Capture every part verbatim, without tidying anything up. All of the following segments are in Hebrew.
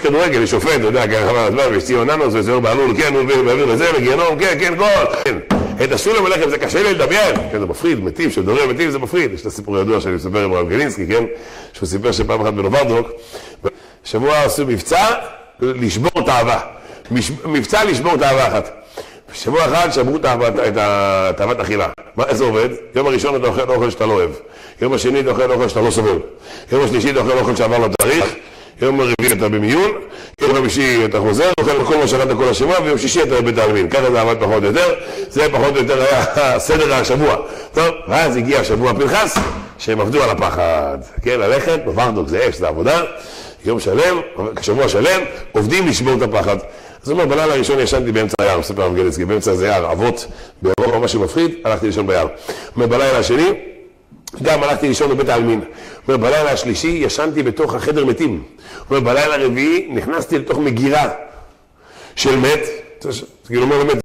כדורגל, יש שופט, אתה יודע, ככה חבל הזמן, ויש ציוננוס, וזהור בעלול, כן, הוא מעביר לזה, וגיהנום, כן, כן, כל. את הסולם הלחם זה קשה לי לדמיין, כן, זה מפריד, מטיב, שדורר מטיב זה מפריד. יש את הסיפור הידוע שאני מספר עם הרב גלינסקי, כן, שהוא סיפר שפעם אחת בנוברדוק, שבוע עשו מבצע לשבור תאווה. מבצע לשבור תאווה אחת. שבוע אחד שברו את תאוות אכילה. איך זה עובד? יום הראשון אתה אוכל אוכל שאתה לא אוהב. יום השני אתה אוכל אוכל שאתה לא סובל. יום השלישי אתה אוכל אוכל שעבר לו תאריך. יום הרביעי אתה במיון. יום חמישי אתה חוזר, אוכל כל מה שאכלת כל השבוע, ויום שישי אתה בבית העלמין. ככה זה עבד פחות או יותר. זה פחות או יותר היה סדר השבוע. טוב, ואז הגיע שבוע פנחס, שהם עבדו על הפחד. כן, ללכת, נוברדוק זה אש, זה עבודה. יום שלם, שבוע שלם, עובדים לשבור את הפחד. אז הוא אומר, בלילה הראשון ישנתי באמצע היער, מספר הרב גלינסקי, באמצע איזה יער, אבות, באירופה משהו מפחיד, הלכתי לישון ביער. הוא אומר, בלילה השני, גם הלכתי לישון בבית העלמין. הוא אומר, בלילה השלישי ישנתי בתוך החדר מתים. הוא אומר, בלילה הרביעי נכנסתי לתוך מגירה של מת. כאילו אומר למת,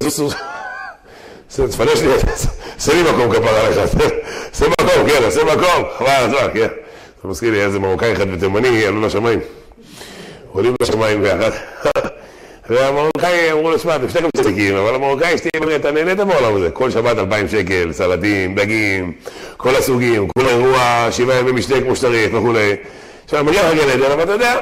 תפנש לי, עשה לי מקום כפר עליך, עשה מקום, כן, עשה מקום, חבל על הזמן, כן. אתה מזכיר לי איזה מרוקאי אחד ותימני, עלו לשמיים. עולים לשמיים ביחד. והמרוקאי אמרו לו, שמע, אתם שניכם צדיקים, אבל המרוקאי שתהיה, אתה נהנית בעולם הזה. כל שבת אלפיים שקל, סלטים, דגים, כל הסוגים, כל אירוע, שבעה ימים משתה כמו שצריך וכו'. עכשיו, מגיע לך גן עדן, אבל אתה יודע,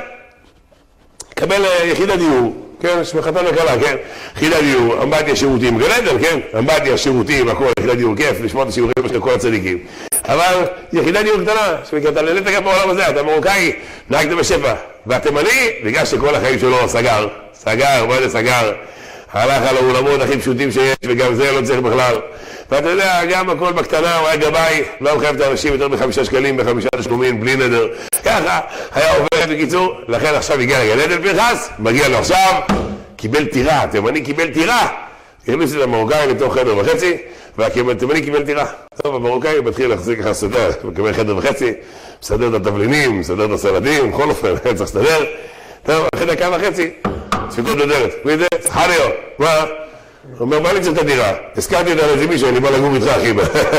קבל יחידת דיור, כן, שמחתן וקלה, כן, יחידת דיור, אמבטיה שירותים, גן עדן, כן, אמבטיה שירותים, הכל, יחידת דיור, כיף, לשמוע את השיעורים של כל הצדיקים. אבל יחידת דיור קטנה, אתה נהנית גם בעולם הזה, אתה מרוקאי, נהגת בשפע. והתימני, בגלל שכל החיים שלו סגר, סגר, מה זה סגר, הלך על האולמות הכי פשוטים שיש, וגם זה לא צריך בכלל. ואתה יודע, גם הכל בקטנה, הוא היה גבאי, לא מחייב את האנשים יותר מחמישה שקלים, בחמישה תשלומים, בלי נדר. ככה, היה עובד בקיצור, לכן עכשיו הגיע לגן עדן פנחס, מגיע לו עכשיו, קיבל טירה, התימני קיבל טירה. הכניס את המרוקאי לתוך חדר וחצי, והתימני קיבל טירה. טוב, המרוקאי מתחיל להחזיק ככה סדר, מקבל חדר וחצי, מסדר את התבלינים, מסדר את הסלטים, בכל אופן, צריך לסדר. טוב, אחרי דקה וחצי, דפיקות בדלת. מי זה? חניו, מה? הוא אומר, מה אני צריך את הדירה? הזכרתי את איזה מישהו, אני בא לגור איתך, אחי.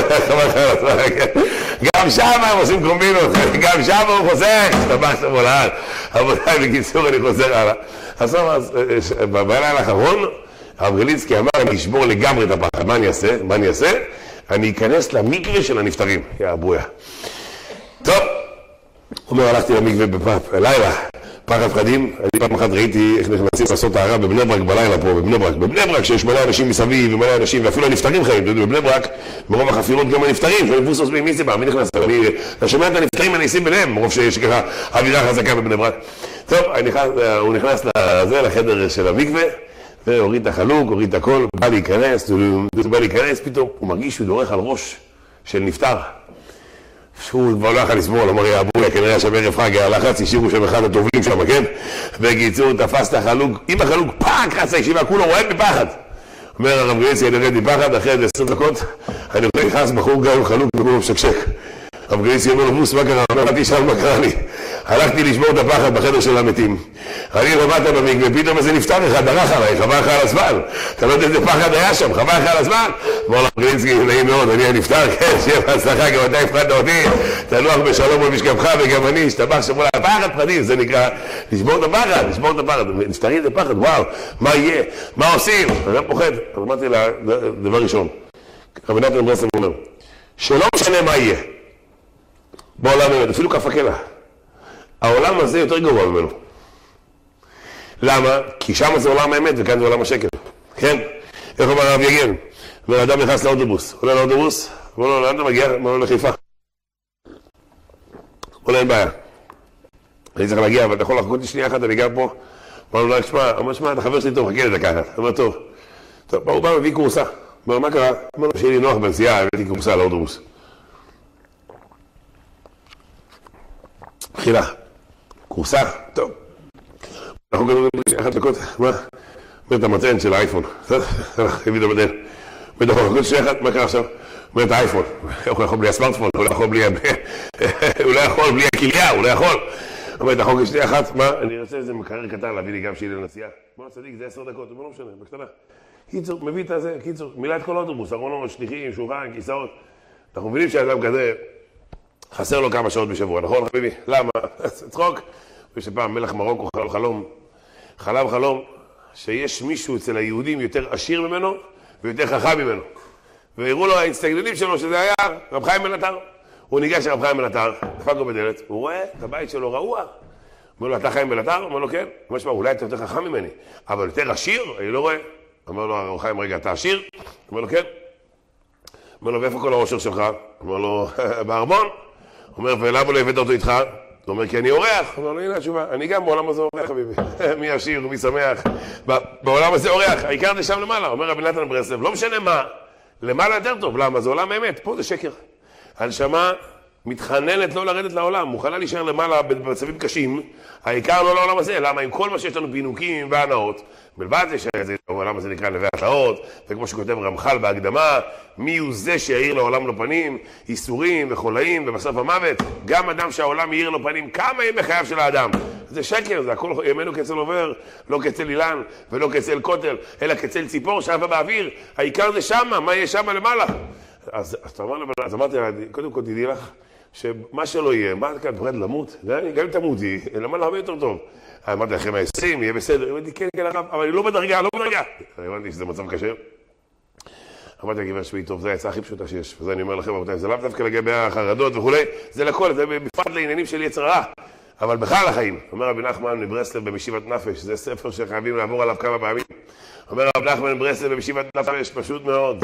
גם שם הם עושים קומבינות, גם שם הוא חוזר, השתבח שם עולן. רבותיי, בקיצור, אני חוזר הלאה. אז בלילה האחרון, הרב גלינסקי אמר, אני אשבור לגמרי את הפחד. מה אני אעשה? מה אני אעשה? אני אכנס למקווה של הנפטרים. יא אבויה. טוב, הוא אומר, הלכתי למקווה בלילה, פחד פחדים. אני פעם אחת ראיתי איך נכנסים לעשות טהרה בבני ברק בלילה פה, בבני ברק. בבני ברק שיש מלא אנשים מסביב ומלא אנשים, ואפילו הנפטרים חיים. בבני ברק, ברוב החפירות גם הנפטרים, שאני מבוסוס מי סיבה, מי נכנס? אני שומע את הנפטרים הנעשים ביניהם, ברוב שיש ככה אווירה חזקה בבני ברק. טוב, הוא נכנס לזה, לחדר של המקווה, והוריד את החלוק, הוריד את הכל, בא להיכנס, הוא בא להיכנס, פתאום הוא מרגיש שהוא דורך על ראש של נפטר. שהוא כבר לא יכול לסבול, אמר יא אבויה, כנראה שבערב חג הלחץ, השאירו שם אחד הטובלים שם, כן? בקיצור, תפס את החלוק, עם החלוק, פאק, חץ הישיבה, כולו רועד בפחד. אומר הרב גלינסקי, אני רועד בפחד, אחרי איזה עשרים דקות, אני רואה נכנס בחור גם עם חלוק וכולו משקשק. הרב גלינסקי אומר לו, בוס, מה קרה? אומר, אל תשאל מה קרה לי. הלכתי לשמור את הפחד בחדר של המתים. אני למטה במקווה, פתאום איזה נפטר אחד, דרך עליי, חבל לך על הזמן. אתה לא יודע איזה פחד היה שם, חבל לך על הזמן. אמר הרב גלינסקי, נעים מאוד, אני הנפטר, כן, שיהיה בהצלחה, גם אתה הפחדת אותי, תנוח בשלום במשכבך וגם אני, השתבח שמולה, פחד פחדים, זה נקרא, לשמור את הפחד, לשמור את הפחד. נפטרים זה פחד, וואו, מה יהיה? מה עושים? אני לא פוחד. אז אמרתי לה, דבר ראשון, רבי נתן ברסלב אומר, שלא משנה מה יהיה. בעולם באמת, אפילו כף הקלע. העולם הזה יותר גרוע ממנו. למה? כי שם זה עולם האמת וכאן זה עולם השקר. כן? איך אומר הרב יגן? ואדם נכנס לאוטובוס. עולה לאוטובוס, אומר לו, לאן אתה מגיע? אומר לו לחיפה. עולה אין בעיה. אני צריך להגיע, אבל אתה יכול לחכות לי שנייה אחת, אני גר פה. אומר לו, לא, תשמע, אומר, תשמע, אתה חבר שלי טוב, חכה לי דקה אחת. אומר, טוב. טוב, הוא בא מביא קורסה. אומר, מה קרה? אומר לו, שיהיה לי נוח בנסיעה, הבאתי קורסה לאוטובוס. חילה, קורסה, טוב. אנחנו גם אומרים אחת דקות, מה? אומר את המתן של האייפון. הביא את המתן. אומר, אנחנו חכות שנייה אחת, מה קרה עכשיו? אומר את האייפון. הוא יכול בלי הסמארטפון, הוא לא יכול בלי... הוא לא יכול בלי הכליה, הוא לא יכול. אומר, אתה חכות שנייה אחת, מה? אני רוצה איזה מקרר קטן להביא לי גם שיהיה לנסיעה. מה, צדיק, זה עשר דקות, הוא לא משנה, בקטנה. קיצור, מביא את זה, קיצור, מילא את כל האוטובוס, ארונות, שליחים, שולחן, כיסאות. אנחנו מבינים שהאדם כזה חסר לו כמה שעות בשבוע, נכון חביבי? למה? צחוק. ושפעם מלך מרוקו חלום חלם חלום שיש מישהו אצל היהודים יותר עשיר ממנו ויותר חכם ממנו. והראו לו האינסטגנדים שלו שזה היה רב חיים בן עטר. הוא ניגש לרב חיים בן עטר, דפק לו בדלת, הוא רואה את הבית שלו רעוע. אומר לו, אתה חיים בן עטר? אומר לו, כן. אומר לו, אולי אתה יותר חכם ממני, אבל יותר עשיר? אני לא רואה. אומר לו, הרב חיים, רגע, אתה עשיר? אומר לו, כן. אומר לו, ואיפה כל העושר שלך? אומר לו, בארמון. אומר, ולמה לא הבאת אותו איתך? הוא אומר, כי אני אורח. אומר לו, הנה התשובה, אני גם בעולם הזה אורח, חביבי. מי עשיר ומי שמח. בעולם הזה אורח, העיקר זה שם למעלה. אומר רבי נתן ברסלב, לא משנה מה, למעלה יותר טוב. למה? זה עולם האמת, פה זה שקר. הנשמה מתחננת לא לרדת לעולם, מוכנה להישאר למעלה במצבים קשים, העיקר לא לעולם הזה. למה? עם כל מה שיש לנו פינוקים והנאות, מלבד זה שהעולם הזה נקרא נווה התלאות, וכמו שכותב רמח"ל בהקדמה, מי הוא זה שיעיר לעולם לו פנים, איסורים וחולאים ובסוף המוות, גם אדם שהעולם יאיר לו פנים, כמה ימי חייו של האדם. זה שקר, זה הכל ימינו כצל עובר, לא כצל אילן ולא כצל כותל, אלא כצל ציפור שעפה באוויר, העיקר זה שמה, מה יהיה שמה למעלה. אז, אז, אז אמרתי לה, קודם כל תדעי לך, שמה שלא יהיה, מה כאן, תורד למות? גם אם תמותי, למה לא הרבה יותר טוב? אמרתי לכם העשרים, יהיה בסדר. אמרתי, כן, כן, הרב, אבל אני לא בדרגה, לא בדרגה. הבנתי שזה מצב קשה. אמרתי, הגברת שמי, טוב, זה העצה הכי פשוטה שיש. וזה אני אומר לכם, רבותיי, זה לאו דווקא לגבי החרדות וכולי, זה לכל, זה בפרט לעניינים של יצר רע. אבל בכלל החיים, אומר רבי נחמן מברסלב במשיבת נפש, זה ספר שחייבים לעבור עליו כמה פעמים. אומר רבי נחמן מברסלב במשיבת נפש, פשוט מאוד.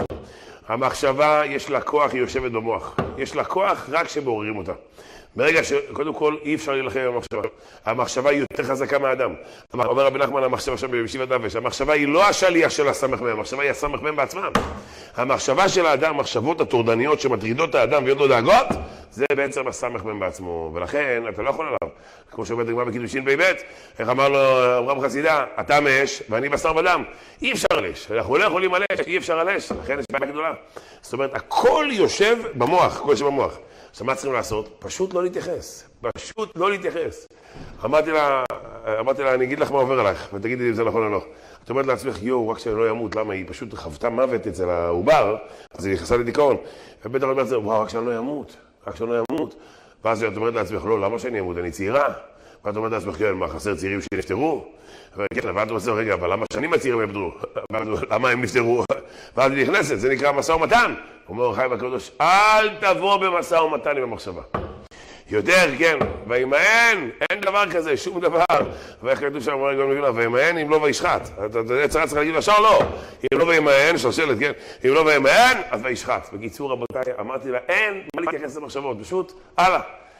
המחשבה, יש לה כוח, היא יושבת במוח. יש לה כוח רק שבעוררים אותה. ברגע שקודם כל אי אפשר להילחם עם המחשבה. המחשבה היא יותר חזקה מהאדם. אומר רבי נחמן, המחשבה שם במשיבת נפש, המחשבה היא לא השליח של הסמך מהם, המחשבה היא הסמך מהם בעצמם. המחשבה של האדם, המחשבות הטורדניות שמטרידות את האדם ויוד לו דאגות, זה בעצם הסמך מהם בעצמו. ולכן אתה לא יכול עליו. כמו שאומרת דגמה בקידושין בי בית, איך אמר לו אברהם חסידה, אתה מאש ואני בשר ודם. אי אפשר על אש. אנחנו לא יכולים על אש, אי אפשר על אש. לכן יש בעיה גדולה. זאת אומרת, הכל יושב במוח, הכל יושב במוח. עכשיו, מה צריכים לעשות? פשוט לא להתייחס. פשוט לא להתייחס. אמרתי לה, אמרתי לה, אני אגיד לך מה עובר עליך, ותגידי לי אם זה נכון או לא. את אומרת לעצמך, יו, רק שאני לא ימות, למה? היא פשוט חוותה מוות אצל העובר, אז היא נכנסה לדיכאון. ובטח אני אומרת, וואו, רק שאני לא ימות, רק שאני לא ימות. ואז את אומרת לעצמך, לא, למה שאני אמות? אני צעירה. ואת אומרת לעצמך, כן, מה, חסר צעירים שנפטרו? וכן, ואת אומרת, רגע, אבל למה שנים הצעירים יפטרו? למה הם נפטרו? ואז היא נכנסת, זה נקרא משא ומתן. אומר חיים הקדוש, אל תבוא במשא ומתן עם המחשבה. יותר, כן, וימאן, אין דבר כזה, שום דבר. ואיך כתוב שם, אמר גאון מווילנה, וימאן אם לא וישחט. אתה יודע, צריך להגיד לשאר לא. אם לא וימאן, שושלת, כן, אם לא וימאן, אז וישחט. בקיצור, רבותיי, אמרתי לה, אין מה להתייחס למחשבות, פשוט, הלאה.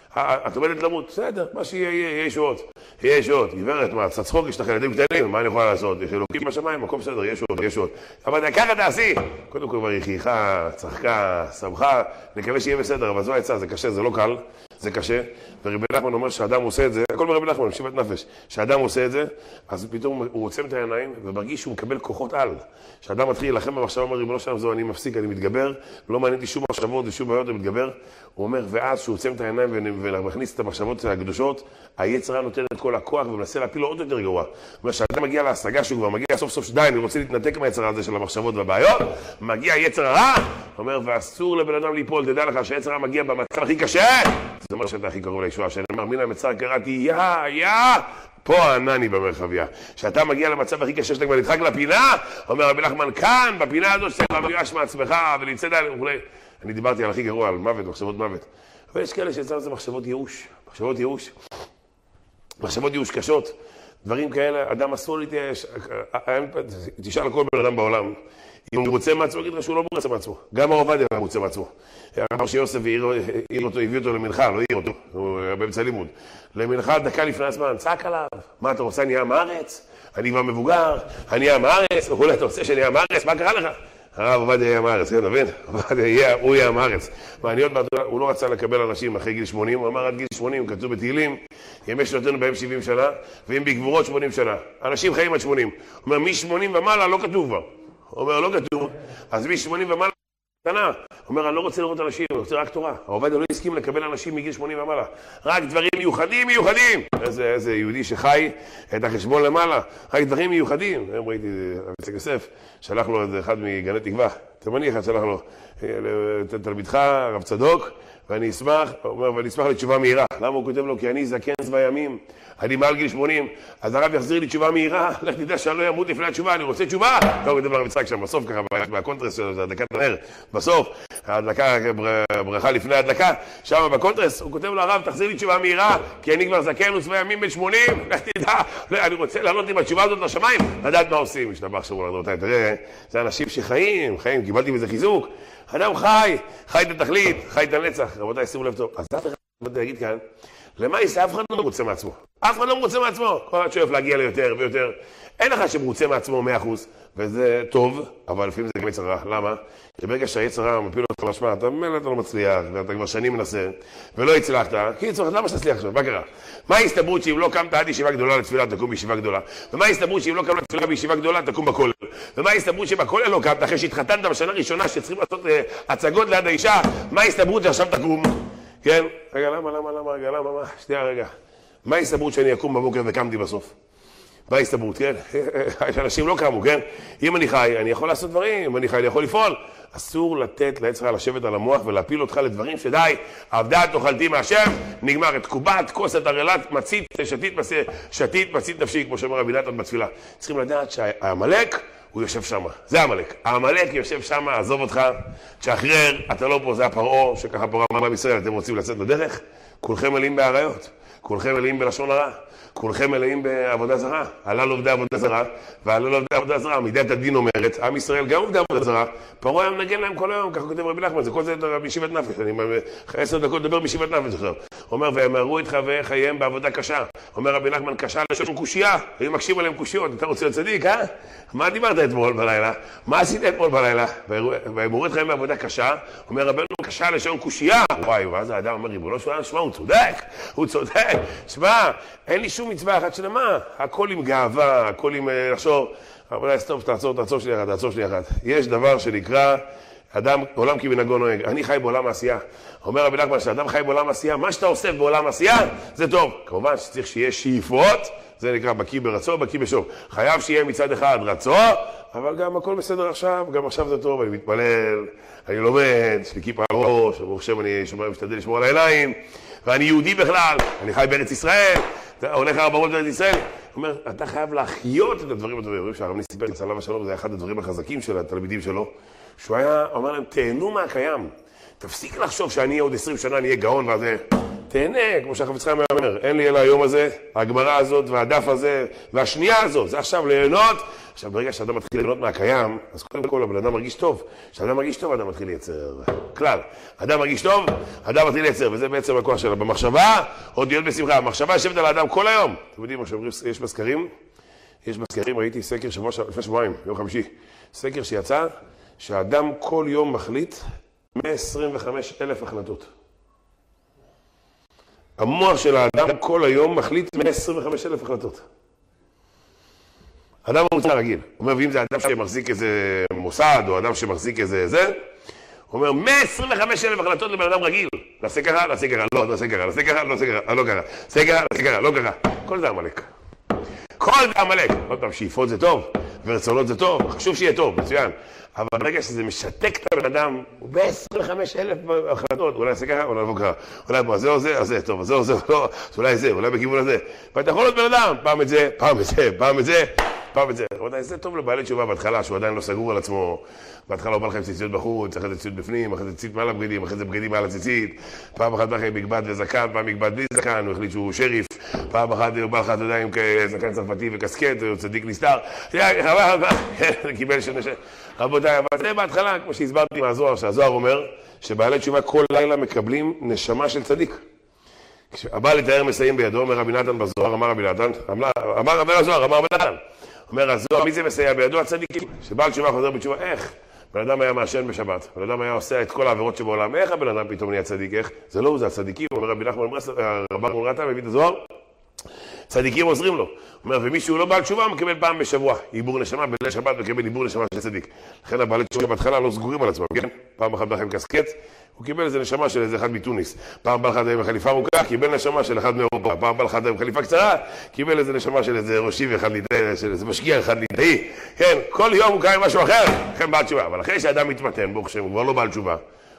את עומדת למות, בסדר, מה שיהיה, יהיה ישועות. יהיה ישועות. גברת, מה, צצחוק, יש לך ילדים קטנים, מה אני יכולה לעשות? יש אלוקים בשמיים, מקום בסדר, יש ישועות, יש ישועות. אבל ככה תעשי. קודם כל כבר היא חייכה, צחקה, שמחה, נקווה שיהיה בסדר, אבל זו העצה, זה קשה, זה לא קל, זה קשה. ורבי נחמן אומר שהאדם עושה את זה, הכל מרבי נחמן, משיבת נפש, שהאדם עושה את זה, אז פתאום הוא עוצם את העיניים ומרגיש שהוא מקבל כוחות על. שהאדם מתחיל להילחם במחשבה, אומר, ריבונו שלום, זו אני מפסיק, אני מתגבר, לא מעניין אותי שום מחשבות ושום בעיות, אני מתגבר. הוא אומר, ואז שהוא עוצם את העיניים ומכניס את המחשבות הקדושות, היצר רע נותן את כל הכוח ומנסה להפיל לו עוד יותר גרוע. הוא אומר, כשאדם מגיע להשגה שהוא כבר מגיע סוף סוף שדי, אני רוצה להתנתק מהיצר הזה של המחשבות והבעיות, מגיע היצר הרע, אומר, ואסור לבן אדם ליפול, תדע לך שהיצר הרע מגיע במצב הכי קשה. זה אומר שאתה הכי קרוב לישועה, שאני אומר, מן המצר קראתי, יא, יא, פה ענני במרחביה. שאתה מגיע למצב הכי קשה שאתה כבר נדחק לפינה, אומר רבי נחמן, כאן, בפינה הזאת, שאתה מיואש מעצמך, ולצד עליהם וכולי. אני דיברתי על הכי גרוע, על מוות, מחשבות מוות. אבל יש כאלה שאצלנו זה מחשבות ייאוש, מחשבות ייאוש, מחשבות ייאוש קשות, דברים כאלה, אדם אסור להתייאש, תשאל כל בן אדם בעולם, אם הוא רוצה מעצמו, יגיד לך שהוא לא מרוצה מעצמו, גם הרב עובדיה לא מרוצה מעצמו. אמר שיוסף הביא אותו למנחה, לא העיר אותו, הוא באמצע לימוד. למנחה דקה לפני הזמן, צעק עליו, מה אתה רוצה, אני עם הארץ? אני כבר מבוגר, אני עם הארץ, וכולי, אתה רוצה שאני עם הארץ, מה קרה לך? הרב עובדיה יהיה עם הארץ, כן, תבין? הוא יהיה עם הארץ. מעניין, הוא לא רצה לקבל אנשים אחרי גיל שמונים, הוא אמר עד גיל שמונים, כתוב בתהילים, ימי שנותינו בהם שבעים שנה, ואם בגבורות שמונים שנה. אנשים חיים עד שמונים. הוא אומר, מ-שמונים ומעלה לא כתוב כבר. הוא אומר, לא כתוב, אז מ-שמונים ומעלה קטנה. הוא אומר, אני לא רוצה לראות אנשים, אני רוצה רק תורה. העובדיה לא הסכים לקבל אנשים מגיל שמונים ומעלה. רק דברים מיוחדים, מיוחדים. איזה, איזה יהודי שחי את החשבון למעלה. רק דברים מיוחדים. היום ראיתי, אביצק יוסף, שלח לו איזה אחד מגני תקווה. תימני אחד שלח לו, תלמידך, רב צדוק, ואני אשמח, הוא אומר, ואני אשמח לתשובה מהירה. למה הוא כותב לו? כי אני זקן צבא ימים, אני מעל גיל שמונים, אז הרב יחזיר לי תשובה מהירה, לך תדע שאני לא ימות לפני התשובה, אני רוצה תשובה. טוב, הוא כותב לרב יצחק שם, בסוף ככה, בקונטרס שלו, זה הדלקת הנר, בסוף, ההדלקה, ברכה לפני ההדלקה, שם בקונטרס, הוא כותב לרב, תחזיר לי תשובה מהירה, כי אני כבר זקן וצבא ימים בן שמונים, לך תדע, אני רוצה לעלות עם התשובה הזאת לשמיים, לדעת מה עושים. משתבח שמו לדורותיי, תראה, זה אנשים שחיים, חיים, קיבלתי מזה חיזוק. אדם חי, חי את התכלית, חי את הנצח. רבותיי, שימו לב טוב. אז אף אחד לא יגיד כאן, למה יש אף אחד לא מרוצה מעצמו? אף אחד לא מרוצה מעצמו. כל אחד שואף להגיע ליותר ויותר. אין אחד שמרוצה מעצמו מאה אחוז, וזה טוב, אבל לפעמים זה גם יצר רע. למה? כי ברגע שהיצר רע מפיל אותך משמע, אתה ממילא אתה לא מצליח, ואתה כבר שנים מנסה, ולא הצלחת. קיצור, למה שתצליח עכשיו? מה קרה? מה ההסתברות שאם לא קמת עד ישיבה גדולה לתפילה, תקום בישיבה גדולה? ומה ההסתברות שאם לא קמת לתפילה בישיבה גדולה, תקום בכולל? ומה ההסתברות שבכולל לא קמת אחרי שהתחתנת בשנה הראשונה שצריכים לעשות אה, הצגות ליד האישה? מה ההסתברות שעכשיו תקום? כן? רגע, למה, למה, למה, רגע, למה, מה? שנייה, רגע. מה ההסתברות שאני אקום בבוקר וקמתי בסוף? מה ההסתברות, כן? אנשים לא קמו, כן? אם אני חי, אני יכול לעשות דברים, אם אני חי, אני יכול לפעול. אסור לתת ליצר לשבת על המוח ולהפיל אותך לדברים שדי, עבדה תאכלתי מהשם, נגמר את קובת, כוס את הרלת, מצית, שתית, שתית, מצית נפשי, כמו שאומר רבי נתן בתפילה. צריכים לדעת שהעמלק, הוא יושב שם. זה העמלק. העמלק יושב שם, עזוב אותך, תשחרר, אתה לא פה, זה הפרעה, שככה פרעה מעם ישראל, אתם רוצים לצאת לדרך? כולכם מלאים בעריות, כולכם מלאים בלשון הרע. כולכם מלאים בעבודה זרה, הלל עובדי עבודה זרה, והלל עובדי עבודה זרה, מידת הדין אומרת, עם ישראל גם עובדי עבודה זרה, פרעה היה מנגן להם כל היום, ככה כותב רבי נחמן, זה כל זה בישיבת נפש, אני עשר דקות לדבר בישיבת נפש עכשיו. אומר, והם הראו את חייהם בעבודה קשה. אומר רבי נחמן, קשה לשון קושייה, היו מקשים עליהם קושיות, אתה רוצה להיות צדיק, אה? מה דיברת אתמול בלילה? מה עשית אתמול בלילה? והם הראו את חייהם בעבודה קשה, אומר רבנו, קשה לשון קושייה. וואי, ואז האדם אומר, ריבונו של עולם, שמע, הוא צודק, הוא צודק. שמע, אין לי שום מצווה אחת שלמה, הכל עם גאווה, הכל עם לחשוב, אבל סטופ, תעצור, תעצור שלי אחת, תעצור שלי אחת. יש דבר שנקרא, אדם, עולם כמנהגו נוהג, אני חי בעולם העשייה. אומר רבי נחמן, שאדם חי בעולם העשייה, מה שאתה עושה בעולם העשייה, זה טוב. כמובן שצריך שיהיה שאיפות, זה נקרא בקיא ברצו, בקיא בשוב. חייב שיהיה מצד אחד רצו, אבל גם הכל בסדר עכשיו, גם עכשיו זה טוב, אני מתפלל, אני לומד, יש לי כיפה על ראש, ברוך השם אני שומע, משתדל לשמור על העיניים, ואני יהודי בכלל, אני חי בארץ ישראל, אתה הולך הרבנות בארץ ישראל, הוא אומר, אתה חייב להחיות את הדברים הטובים. שהרב ניסי פרץ עליו השלום, זה היה אחד הדברים החזקים של התלמידים שלו, שהוא היה, אומר להם, תהנו מהקיים, תפסיק לחשוב שאני עוד עשרים שנה נהיה גאון וזה, תהנה, כמו שהחפץ חיים אומר, אין לי אלא היום הזה, הגמרא הזאת והדף הזה והשנייה הזאת, זה עכשיו ליהנות. עכשיו ברגע שאדם מתחיל ליהנות מהקיים, אז קודם כל הבן אדם מרגיש טוב. כשאדם מרגיש טוב, אדם מתחיל לייצר. כלל, אדם מרגיש טוב, אדם מתחיל לייצר, וזה בעצם הכוח שלו. במחשבה, עוד להיות בשמחה. המחשבה יושבת על האדם כל היום. אתם יודעים מה שאומרים, יש בסקרים, יש בסקרים, ראיתי סקר שבוע, לפני שבועיים, יום חמישי, סקר שיצא, שהאדם כל יום מחליט מאה עשרים וחמישה אלף החלטות. המוח של האדם כל היום מחליט מאה עשרים וחמישה אלף החלטות. אדם ממוצע רגיל. הוא אומר, ואם זה אדם שמחזיק איזה מוסד, או אדם שמחזיק איזה זה, הוא אומר, מאה עשרים וחמישה אלף החלטות לבן אדם רגיל. נעשה ככה, נעשה ככה, לא, נעשה ככה, נעשה ככה, נעשה ככה, לא ככה, נעשה ככה, נעשה ככה, לא ככה. כל זה עמלק. כל זה עמלק. עוד פעם, שאיפות זה טוב, ורצונות זה טוב, חשוב שיהיה טוב, מצוין. אבל ברגע שזה משתק את הבן אדם, הוא ב-עשרים וחמישה אלף החלטות, אולי נעשה ככה, אולי נבוא ככה, אולי בוא, זה או זה, אז זה, טוב, זה או זה, לא, אולי זה, אולי בכיוון הזה. ואתה יכול להיות בן אדם, פעם את זה, פעם את זה, פעם את זה, פעם את זה. זה טוב לבעלי תשובה בהתחלה, שהוא עדיין לא סגור על עצמו. בהתחלה הוא בא לכם ציציות בחוץ, אחרי זה ציציות בפנים, אחרי זה ציצית מעל הבגדים, אחרי זה בגדים מעל הציצית. פעם אחת בא לכם מגבד וזקן, פעם מגבד בלי זקן, הוא החליט שהוא שריף. פעם אחת הוא בא לך, אתה יודע, עם זקן צרפתי וקסקט, הוא צדיק נסתר. קיבל שנשא. רבותיי, אבל זה בהתחלה, כמו שהסברתי מהזוהר, שהזוהר אומר שבעלי תשובה כל לילה מקבלים נשמה של צדיק. הבא לתאר מסיים בידו, אומר רבי נתן בזוהר, אמר רבי נתן, אמר רבי הזוהר, אמר רבי נתן. אומר הזוהר, מי זה מסייע בידו? הצדיקים. שבעל תשובה חוזר בתשובה, איך? בן אדם היה מעשן בשבת, בן אדם היה עושה את כל העבירות שבעולם, איך הבן אדם פתאום נהיה צדיק? איך? זה לא הוא, זה הצדיקים, אומר רבי נחמן רבי מולרתה, מביא את הזוהר, צדיקים עוזרים לו. הוא אומר, ומי שהוא לא בעל תשובה, הוא מקבל פעם בשבוע. עיבור נשמה, בליל שבת מקבל עיבור נשמה של צדיק. לכן הבעלי תשובה בהתחלה לא סגורים על עצמם, כן? פעם אחת בא לכם קסקט, הוא קיבל איזה נשמה של איזה אחד מתוניס. פעם בא לך עם חליפה ארוכה, קיבל נשמה של אחד מאירופה. פעם בא לך עם חליפה קצרה, קיבל איזה נשמה של איזה ראשי ואחד ליטאי, של איזה משקיע אחד ליטאי. כן, כל יום הוא קרא משהו אחר, לכן בעל תשובה. אבל אחרי שאדם מתמתן, ברוך השם, הוא כבר לא בעל תשובה.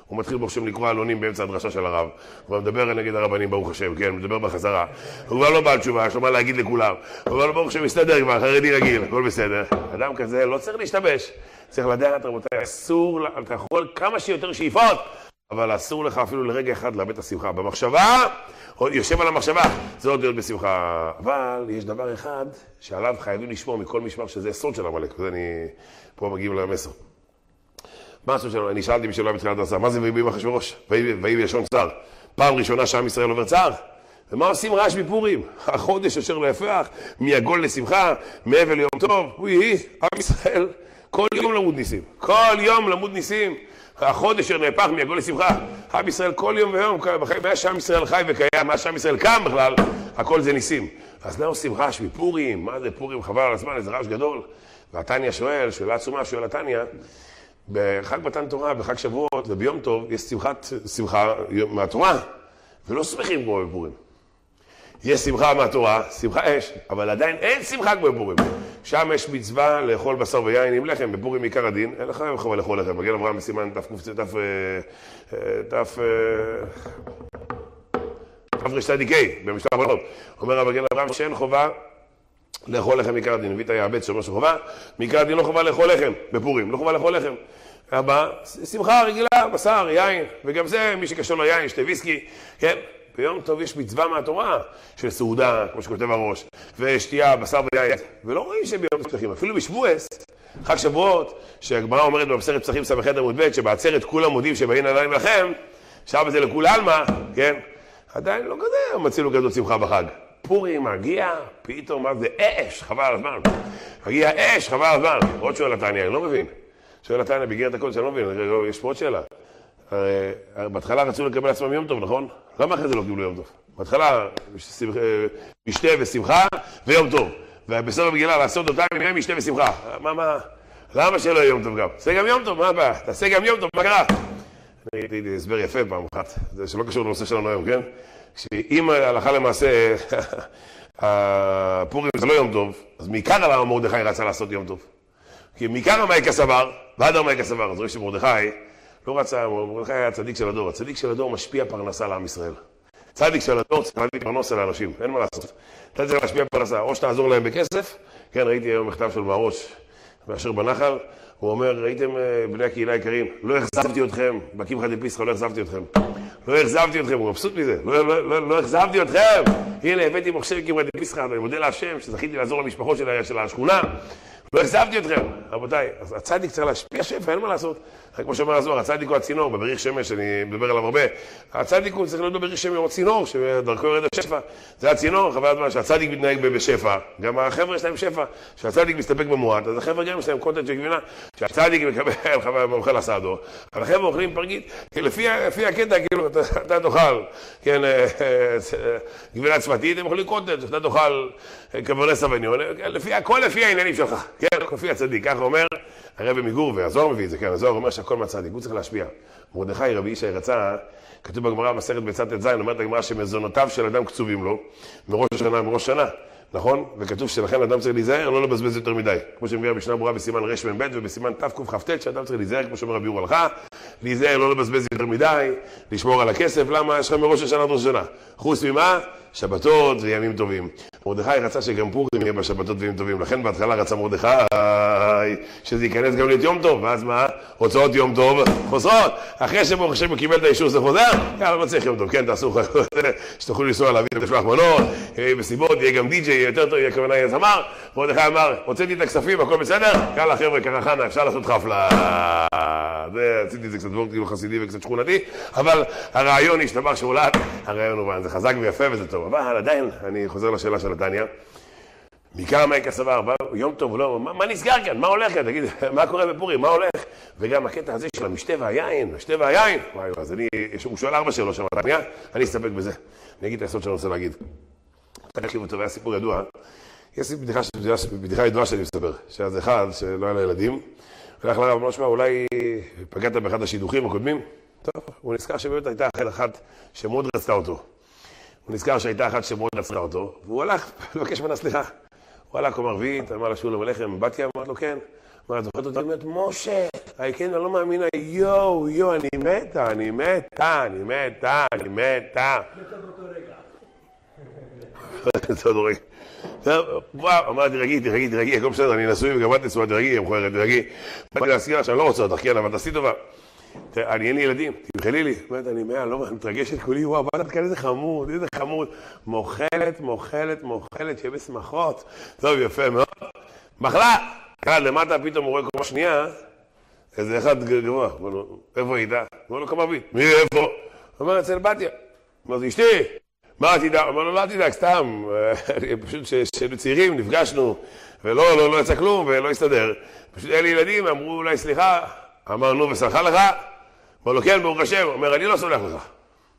הוא מתחיל ברוך השם לקרוא עלונים באמצע הדרשה של הרב. הוא מדבר נגד הרבנים ברוך השם, כן, מדבר בחזרה. הוא כבר לא בעל תשובה, יש לו מה להגיד לכולם. הוא כבר לא ברוך השם מסתדר כבר, חרדי רגיל, הכל בסדר. אדם כזה לא צריך להשתבש. צריך לדעת, רבותיי, אסור, אתה יכול כמה שיותר שאיפות, אבל אסור לך אפילו לרגע אחד לאבד את השמחה. במחשבה, יושב על המחשבה, זה עוד להיות בשמחה. אבל יש דבר אחד שעליו חייבים לשמור מכל משמר, שזה סוד של עמלק. וזה אני פה מגיעים למסר. מה הסוד שלנו? אני שאלתי משלו בתחילת הרצאה, מה זה ויהי ביום אחשוורוש? ויהי בלשון צער. פעם ראשונה שעם ישראל עובר צער. ומה עושים רעש בפורים? החודש אשר לא יפרח, מעגול לשמחה, מאבל ליום טוב. ויהי, עם ישראל, כל יום למוד ניסים. כל יום למוד ניסים. החודש אשר נהפך מעגול לשמחה. עם ישראל כל יום ויום, מה שעם ישראל חי וקיים, מה שעם ישראל קם בכלל, הכל זה ניסים. אז מה עושים רעש בפורים? מה זה פורים? חבל על הזמן, איזה רעש גדול. והתניא שואל, שאלה עצומה, שואל התניא, בחג מתן תורה, בחג שבועות וביום טוב, יש שמחת, שמחה מהתורה, ולא שמחים כמו בפורים. יש שמחה מהתורה, שמחה אש, אבל עדיין אין שמחה כמו בפורים. שם יש מצווה לאכול בשר ויין עם לחם, בפורים עיקר הדין, אין לך חובה לאכול לחם. מגן אברהם בסימן תק"צ, תף... תף... תף רשתדיקי, במשלח בנות. אומר מגן אברהם שאין חובה לאכול לחם עיקר הדין. הביא את היעבד שאומר שחובה, מעיקר הדין לא חובה לאכול לחם, בפורים, לא חובה לאכול לחם. הבא, שמחה רגילה, בשר, יין, וגם זה, מי שקשור ליין, ישתה ויסקי, כן? ביום טוב יש מצווה מהתורה של סעודה, כמו שכותב הראש, ושתייה, בשר ויין, ולא רואים שביום פסחים, אפילו בשבועס, חג שבועות, שהגמרא אומרת במסכת פסחים ס"ח עמוד ב', שבעצרת כולם מודים שבאין עדיין לכם, שעה בזה לכול עלמא, כן? עדיין לא כזה, מצאנו כזאת שמחה בחג. פורים מגיע, פתאום מה זה אש, חבל על הזמן. מגיע אש, חבל על הזמן. עוד שואל התניא, אני לא מבין. שואל התניא, בגלל את הכל שאני לא מבין, יש פה עוד שאלה. בהתחלה רצו לקבל עצמם יום טוב, נכון? למה אחרי זה לא קיבלו יום טוב? בהתחלה משתה ושמחה ויום טוב. ובסוף המגילה לעשות אותם נראה משתה ושמחה. מה, מה? למה שלא יהיה יום טוב גם? תעשה גם יום טוב, מה הבא? תעשה גם יום טוב, מה קרה? אני ראיתי הסבר יפה פעם אחת, זה שלא קשור לנושא שלנו היום, כן? שאם הלכה למעשה, הפורים זה לא יום טוב, אז מעיקר למה מרדכי רצה לעשות יום טוב. כי מעיקר המאיקה סבר, ועד המאיקה סבר, אז רואה שמרדכי לא רצה, מרדכי היה צדיק של הדור. הצדיק של הדור משפיע פרנסה לעם ישראל. צדיק של הדור צריך להביא פרנסה לאנשים, אין מה לעשות. אתה צריך להשפיע פרנסה, או שתעזור להם בכסף, כן, ראיתי היום מכתב של מהראש, מאשר בנחל, הוא אומר, ראיתם בני הקהילה היקרים, לא החזבתי אתכם, בקמחא דפסחא לא החזבתי אתכם. לא החזבתי אתכם, הוא מבסוט מזה, לא, לא, לא, לא החזבתי אתכם. הנה, הבאתי מחשב קמחא דפסחא, אני מודה להשם שזכיתי לעזור למשפחות של, של השכונה. לא החזבתי אתכם, רבותיי. אז הצדיק צריך להשפיע שפע, אין מה לעשות. כמו שאומר הזוהר, הצדיק הוא הצינור, בבריך שמש, אני מדבר עליו הרבה. הצדיק הוא צריך להיות בבריך שמש, הוא הצינור, שדרכו יורד השפע. זה הצינור, חבל הזמן, שהצדיק מתנהג בשפע. גם החבר'ה יש להם שפע. שהצדיק מסתפק במועט, אז החבר'ה גם יש להם קונטנט של גבינה. שהצדיק מקבל, חבל, אוכל הסעדו. אבל החבר'ה אוכלים פרגית, לפי הקטע, כאילו, אתה תאכל, כן, גבינה צמתית, הם אוכלים קונטנט, אתה תאכל קברנס סבניון, הכל לפי העניינים שלך, כן, לפי הצדיק. ככה אומר הרב מגור, והזוהר מביא את זה, כן, הזוהר אומר שהכל מהצדיק, הוא צריך להשפיע. מרדכי רבי ישי רצה, כתוב בגמרא מסכת ביצת ט"ז, אומרת הגמרא שמזונותיו של אדם קצובים לו, מראש השנה מראש שנה, נכון? וכתוב שלכן אדם צריך להיזהר, לא לבזבז יותר מדי. כמו שמביא המשנה ברורה בסימן רמ"ב ובסימן תקכ"ט, שאדם צריך להיזהר, כמו שאומר רבי יור הלכה, להיזהר, לא לבזבז יותר מדי, לשמור על הכסף, למה? יש לך מראש השנה עד ראש השנה. חוץ ממה? שבתות וימים טובים. מרדכי רצה שגם פורים יהיה בשבתות וימים טובים, לכן בהתחלה רצה מרדכי שזה ייכנס גם להיות יום טוב, ואז מה? הוצאות יום טוב חוזרות. אחרי שברוך השם קיבל את האישור זה חוזר, יאללה, לא צריך יום טוב, כן, תעשו שתוכלו לנסוע להביא את משלוח מנות, יהיה בסיבות, יהיה גם די-ג'יי, יהיה יותר טוב, יהיה כוונה יהיה זמר. מרדכי אמר, הוצאתי את הכספים, הכל בסדר? יאללה חבר'ה, קרחנה, אפשר לעשות חפלה. זה, עשיתי את זה קצת דבור כאילו חסידי וקצת שכונתי, אבל הרעיון השתבח שעולת, הרעיון הוא, זה חזק ויפה וזה טוב. אבל עדיין, אני חוזר לשאלה של התניא. מעיקר המאיקה סבר, יום טוב, לא, מה, מה נסגר כאן? מה הולך כאן? תגיד, מה קורה בפורים? מה הולך? וגם הקטע הזה של המשתה והיין, המשתה והיין. וואי, אז אני, הוא שואל ארבע שאלות שם, התניא, אני אסתפק בזה. אני אגיד את היסוד שאני רוצה להגיד. תקשיבו אותו, היה סיפור ידוע. יש בדיחה, בדיחה ידועה שאני מסתבר, שאז אחד, שלא היה לילדים, הלך לרב, לא שמע, אולי פגעת באחד השידוכים הקודמים? טוב, הוא נזכר שבאמת הייתה אחת שמאוד רצתה אותו. הוא נזכר שהייתה אחת שמאוד רצתה אותו, והוא הלך, לבקש ממנה סליחה. הוא הלך קומה רביעית, אמר לה שולם עליכם, בתיה, אמרת לו כן. אמרת, זוכרת אותי, אומרת, משה, כן, אני לא מאמינה, יואו, יואו, אני מתה, אני מתה, אני מתה, אני מתה. טוב, רגע. טוב, וואו, אמרתי, תרגי, תרגי, תרגי, הכל בסדר, אני נשוי וגמרת נשואה, תרגי, המכוערת, תרגי. באתי להזכיר לה שאני לא רוצה אותך, כן, אבל תעשי טובה. אני אין לי ילדים, תמחלי לי. באמת, אני מאה, לא מתרגשת כולי, וואו, באת כאן איזה חמוד, איזה חמוד. מוכלת, מוכלת, מוכלת, שיהיה בשמחות. טוב, יפה מאוד. מחלה! כאן למטה פתאום הוא רואה קומה שנייה, איזה אחד גבוה. אמר לו, איפה היית? אמר לו, קומה בית. מי, איפה? הוא אומר, אצל בתיה. אמרתי, אשתי, מה תדע? אמר לו, לא תדאג, סתם. פשוט כשהיינו צעירים, נפגשנו, ולא, לא, לא יצא כלום, ולא הסתדר. פשוט היה לי ילדים, אמרו, אולי סליחה. אמר, נו, וסלחה לך? אמר לו, כן, ברוך השם. אומר, אני לא סולח לך.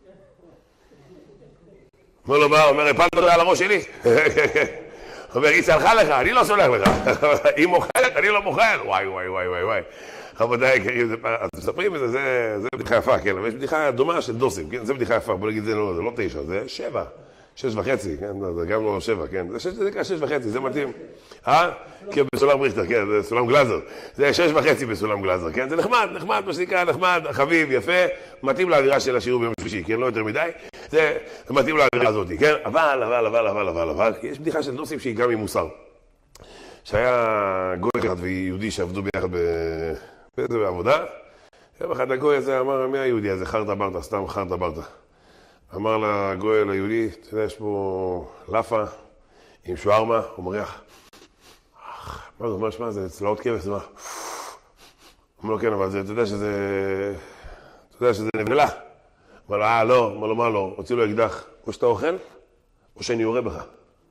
אמר לו, מה? אומר, הפלת אותה על הראש שלי. אומר, היא סלחה לך, אני לא סולח לך. היא מוכלת, אני לא מוכל. וואי, וואי, וואי, וואי, וואי. רבותיי, אז מספרים את זה, זה בדיחה יפה, כן, אבל יש בדיחה דומה של דוסים, כן, זה בדיחה יפה, בוא נגיד, זה לא תשע, זה שבע, שש וחצי, כן, זה גם לא שבע, כן, זה נקרא שש וחצי, זה מתאים. אה? כן, בסולם ריכטר, כן, זה סולם גלאזר. זה שש וחצי בסולם גלאזר, כן, זה נחמד, נחמד, מה שנקרא, נחמד, חביב, יפה, מתאים לאווירה של השיעור ביום שלישי, כן, לא יותר מדי, זה מתאים לאווירה הזאת, כן, אבל, אבל, אבל, אבל, אבל, אבל, יש בדיחה של דוסים שהיא גם עם מוסר. שהיה גוי אחד ויהודי שעבדו ביחד באיזה בעבודה, יום אחד הגוי הזה אמר, מי היהודי הזה? חרטה ברטה, סתם חרטה ברטה. אמר לגוי ליהודי, אתה יודע, יש פה לאפה עם שוארמה, הוא מריח. מה זה אומר, שמה, זה צלעות כבש, זה מה? אמר לו, כן, אבל אתה יודע שזה, אתה יודע שזה נבלה. אמר לו, אה, לא, אמר לו, מה לא? הוציא לו אקדח, או שאתה אוכל, או שאני יורה בך.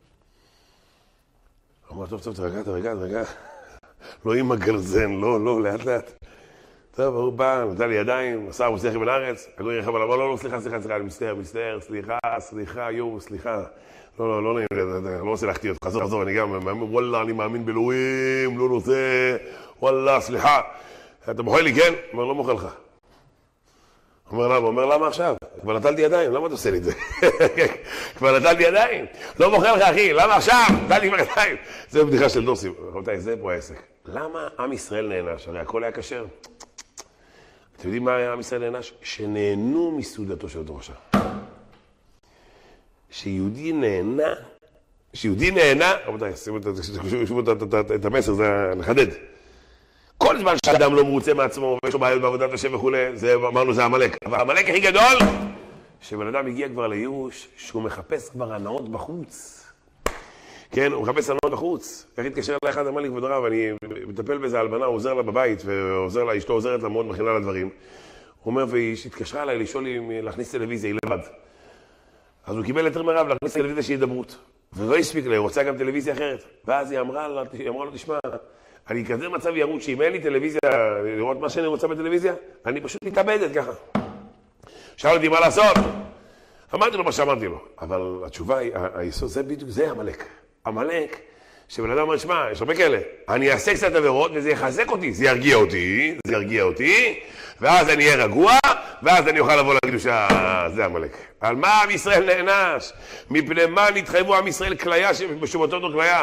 אמר, טוב, טוב, תרגע, תרגע, תרגע. לא עם הגרזן, לא, לא, לאט לאט. טוב, הוא בא, נתן לי ידיים, עשה, הוא סליחה בין הארץ, הגוי רחב עליו, לא, לא, סליחה, סליחה, סליחה, אני מצטער, מצטער, סליחה, סליחה, יואו, סליחה. לא, לא, לא נעים, אני לא רוצה להחטיא אותך, חזור, חזור, אני גם מאמין, וואלה, אני מאמין באלוהים, לא רוצה, וואלה, סליחה. אתה מוכל לי, כן? אומר, לא מוכל לך. אומר, למה? אומר, למה עכשיו? כבר נטלתי ידיים, למה אתה עושה לי את זה? כבר נטלתי ידיים, לא מוכל לך, אחי, למה עכשיו? נטלתי כבר ידיים. זה בדיחה של דוסים, רבותיי, זה פה העסק. למה עם ישראל נענש? הרי הכל היה כשר. אתם יודעים מה עם ישראל נענש? שנהנו מסעודתו של דורשה. שיהודי נהנה, שיהודי נהנה, רבותיי, שימו את המסר, זה נחדד. כל זמן שאדם לא מרוצה מעצמו ויש לו בעיות בעבודת השם וכו', זה אמרנו זה המלאק. אבל המלאק הכי גדול, שבן אדם הגיע כבר לייאוש, שהוא מחפש כבר הנאות בחוץ. כן, הוא מחפש הנאות בחוץ. איך התקשר אליי אחד, אמר לי כבוד הרב, אני מטפל באיזה הלבנה, הוא עוזר לה בבית, ועוזר לה, אשתו עוזרת לה מאוד, מכינה לה דברים. הוא אומר, והיא התקשרה אליי לשאול לי להכניס טלוויזיה, היא לבד. אז הוא קיבל יותר מרב להכניס טלוויזיה שהיא דברות. ולא הספיק לה, היא רוצה גם טלוויזיה אחרת. ואז היא אמרה לה, היא אמרה לו, תשמע, אני כזה מצב ירוד שאם אין לי טלוויזיה, לראות מה שאני רוצה בטלוויזיה, אני פשוט מתאבדת ככה. שאל אותי מה לעשות? אמרתי לו מה שאמרתי לו. אבל התשובה היא, היסוד, זה בדיוק, זה המלאק. המלאק, שבן אדם אומר, שמע, יש הרבה כאלה. אני אעשה קצת עבירות וזה יחזק אותי, זה ירגיע אותי, זה ירגיע אותי, ואז אני אהיה רגוע, ואז אני אוכל לבוא לקדושה, זה המלאק. על מה עם ישראל נענש? מפני מה נתחייבו עם ישראל כליה, בשובתות או כליה?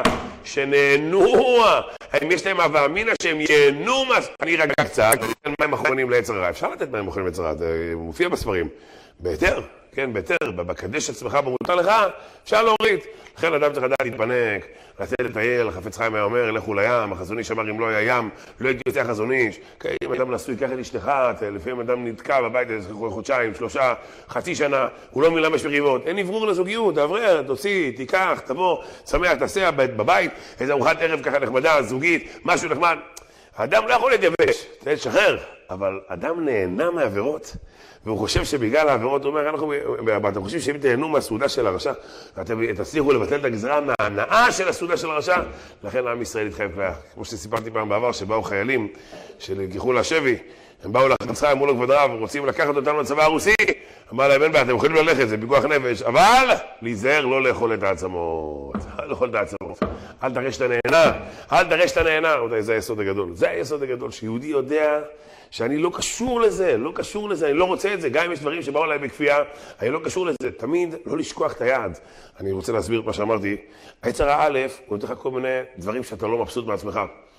שנהנו, האם יש להם אהבה אמינה שהם ייהנו, אני רגע קצת, מים אחרונים ליצר הרע. אפשר לתת מים אחרונים ליצר הרע, זה מופיע בספרים. בהיתר, כן, בהיתר, בקדש עצמך במותר לך, אפשר להוריד. לכן אדם צריך לדעת להתפנק, לצאת לטייל, החפץ חיים היה אומר, לכו לים, החזון איש אמר אם לא היה ים, לא הייתי יוצא החזון איש. אם אדם נשוי, קח את אשתך, לפעמים אדם נתקע בבית חודשיים, שלושה, חצי שנה, הוא לא מבין למה יש מריבות. אין עברור לזוגיות, תעברר, תוציא, תיקח, תבוא, שמח, תעשה בבית, איזו ארוחת ערב ככה נחמדה, זוגית, משהו נחמד. האדם לא יכול להתייבש, תשחרר, אבל אדם נהנה מעבירות. והוא חושב שבגלל העבירות, הוא אומר, אנחנו, אתם חושבים שאם תהנו מהסעודה של הרשע, אתם תצליחו לבטל את הגזרה מההנאה של הסעודה של הרשע, לכן עם ישראל התחייב כליה. כמו שסיפרתי פעם בעבר, שבאו חיילים שלקחו לשבי, הם באו לחצה, אמרו לו כבוד הרב, רוצים לקחת אותנו לצבא הרוסי, אמר להם, אין בעיה, אתם יכולים ללכת, זה פיקוח נפש, אבל להיזהר לא לאכול את העצמות, לא לאכול את העצמות, אל תראה שאתה נהנה, אל תראה שאתה נהנה, זה היסוד הגדול, זה היסוד הגדול, שיהודי יודע שאני לא קשור לזה, לא קשור לזה, אני לא רוצה את זה, גם אם יש דברים שבאו עליי בכפייה, אני לא קשור לזה, תמיד לא לשכוח את היד. אני רוצה להסביר את מה שאמרתי, היצר האלף, הוא נותן לך כל מיני דברים שאתה לא מבסוט מעצמך.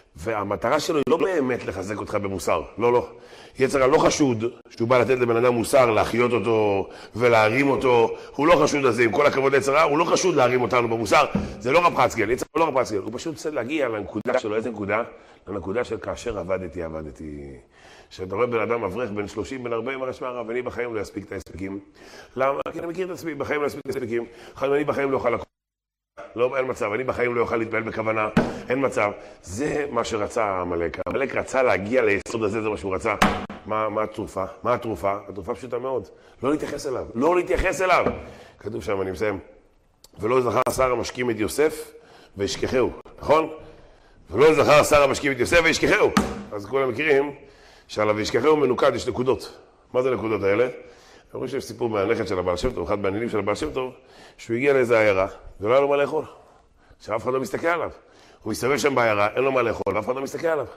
והמטרה שלו היא לא באמת לחזק אותך במוסר, לא, לא. יצר לא חשוד, שהוא בא לתת לבן אדם מוסר, להחיות אותו ולהרים אותו, הוא לא חשוד לזה, עם כל הכבוד ליצר, הוא לא חשוד להרים אותנו במוסר, זה לא רב חצקאל, יצר לא רב חצקאל, הוא פשוט צריך להגיע לנקודה שלו, איזה נקודה? לנקודה של כאשר עבדתי, עבדתי. שאתה רואה בן אדם מברך בין שלושים, בין ארבעים, הרשמה הרב, אני בחיים לא אספיק את ההספקים. למה? כי אני מכיר את עצמי, בחיים לא אספיק את ההספקים, אני בחיים לא אוכל לקום. לא, אין מצב, אני בחיים לא אוכל להתפעל בכוונה, אין מצב. זה מה שרצה המלאק. המלאק רצה להגיע ליסוד הזה, זה מה שהוא רצה. מה, מה התרופה? מה התרופה? התרופה פשוטה מאוד. לא להתייחס אליו, לא להתייחס אליו. כתוב שם, אני מסיים. ולא זכר שר המשקים את יוסף וישכחהו, נכון? ולא זכר שר המשקים את יוסף וישכחהו. אז כולם מכירים שעליו וישכחהו מנוקד, יש נקודות. מה זה נקודות האלה? אני חושב שיש סיפור מהנכד של הבעל שם טוב, אחד מהנינים של הבעל שם טוב, שהוא הגיע לאיזה עיירה, ולא היה לו מה לאכול. שאף אחד לא מסתכל עליו. הוא מסתובב שם בעיירה, אין לו מה לאכול, ואף אחד לא מסתכל עליו.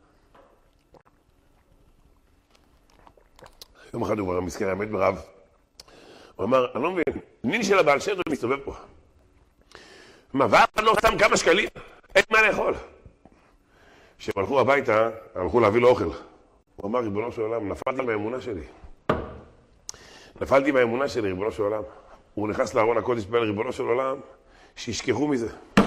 יום אחד הוא כבר מסכן האמת ברב. הוא אמר, אני לא מבין, נין של הבעל שם טוב מסתובב פה. מה, ואף אחד לא שם כמה שקלים? אין מה לאכול. כשהם הלכו הביתה, הלכו להביא לו אוכל. הוא אמר, ריבונו של עולם, נפלתי מהאמונה שלי. נפלתי מהאמונה שלי, ריבונו של עולם. הוא נכנס לארון הקודש בין ריבונו של עולם, שישכחו מזה.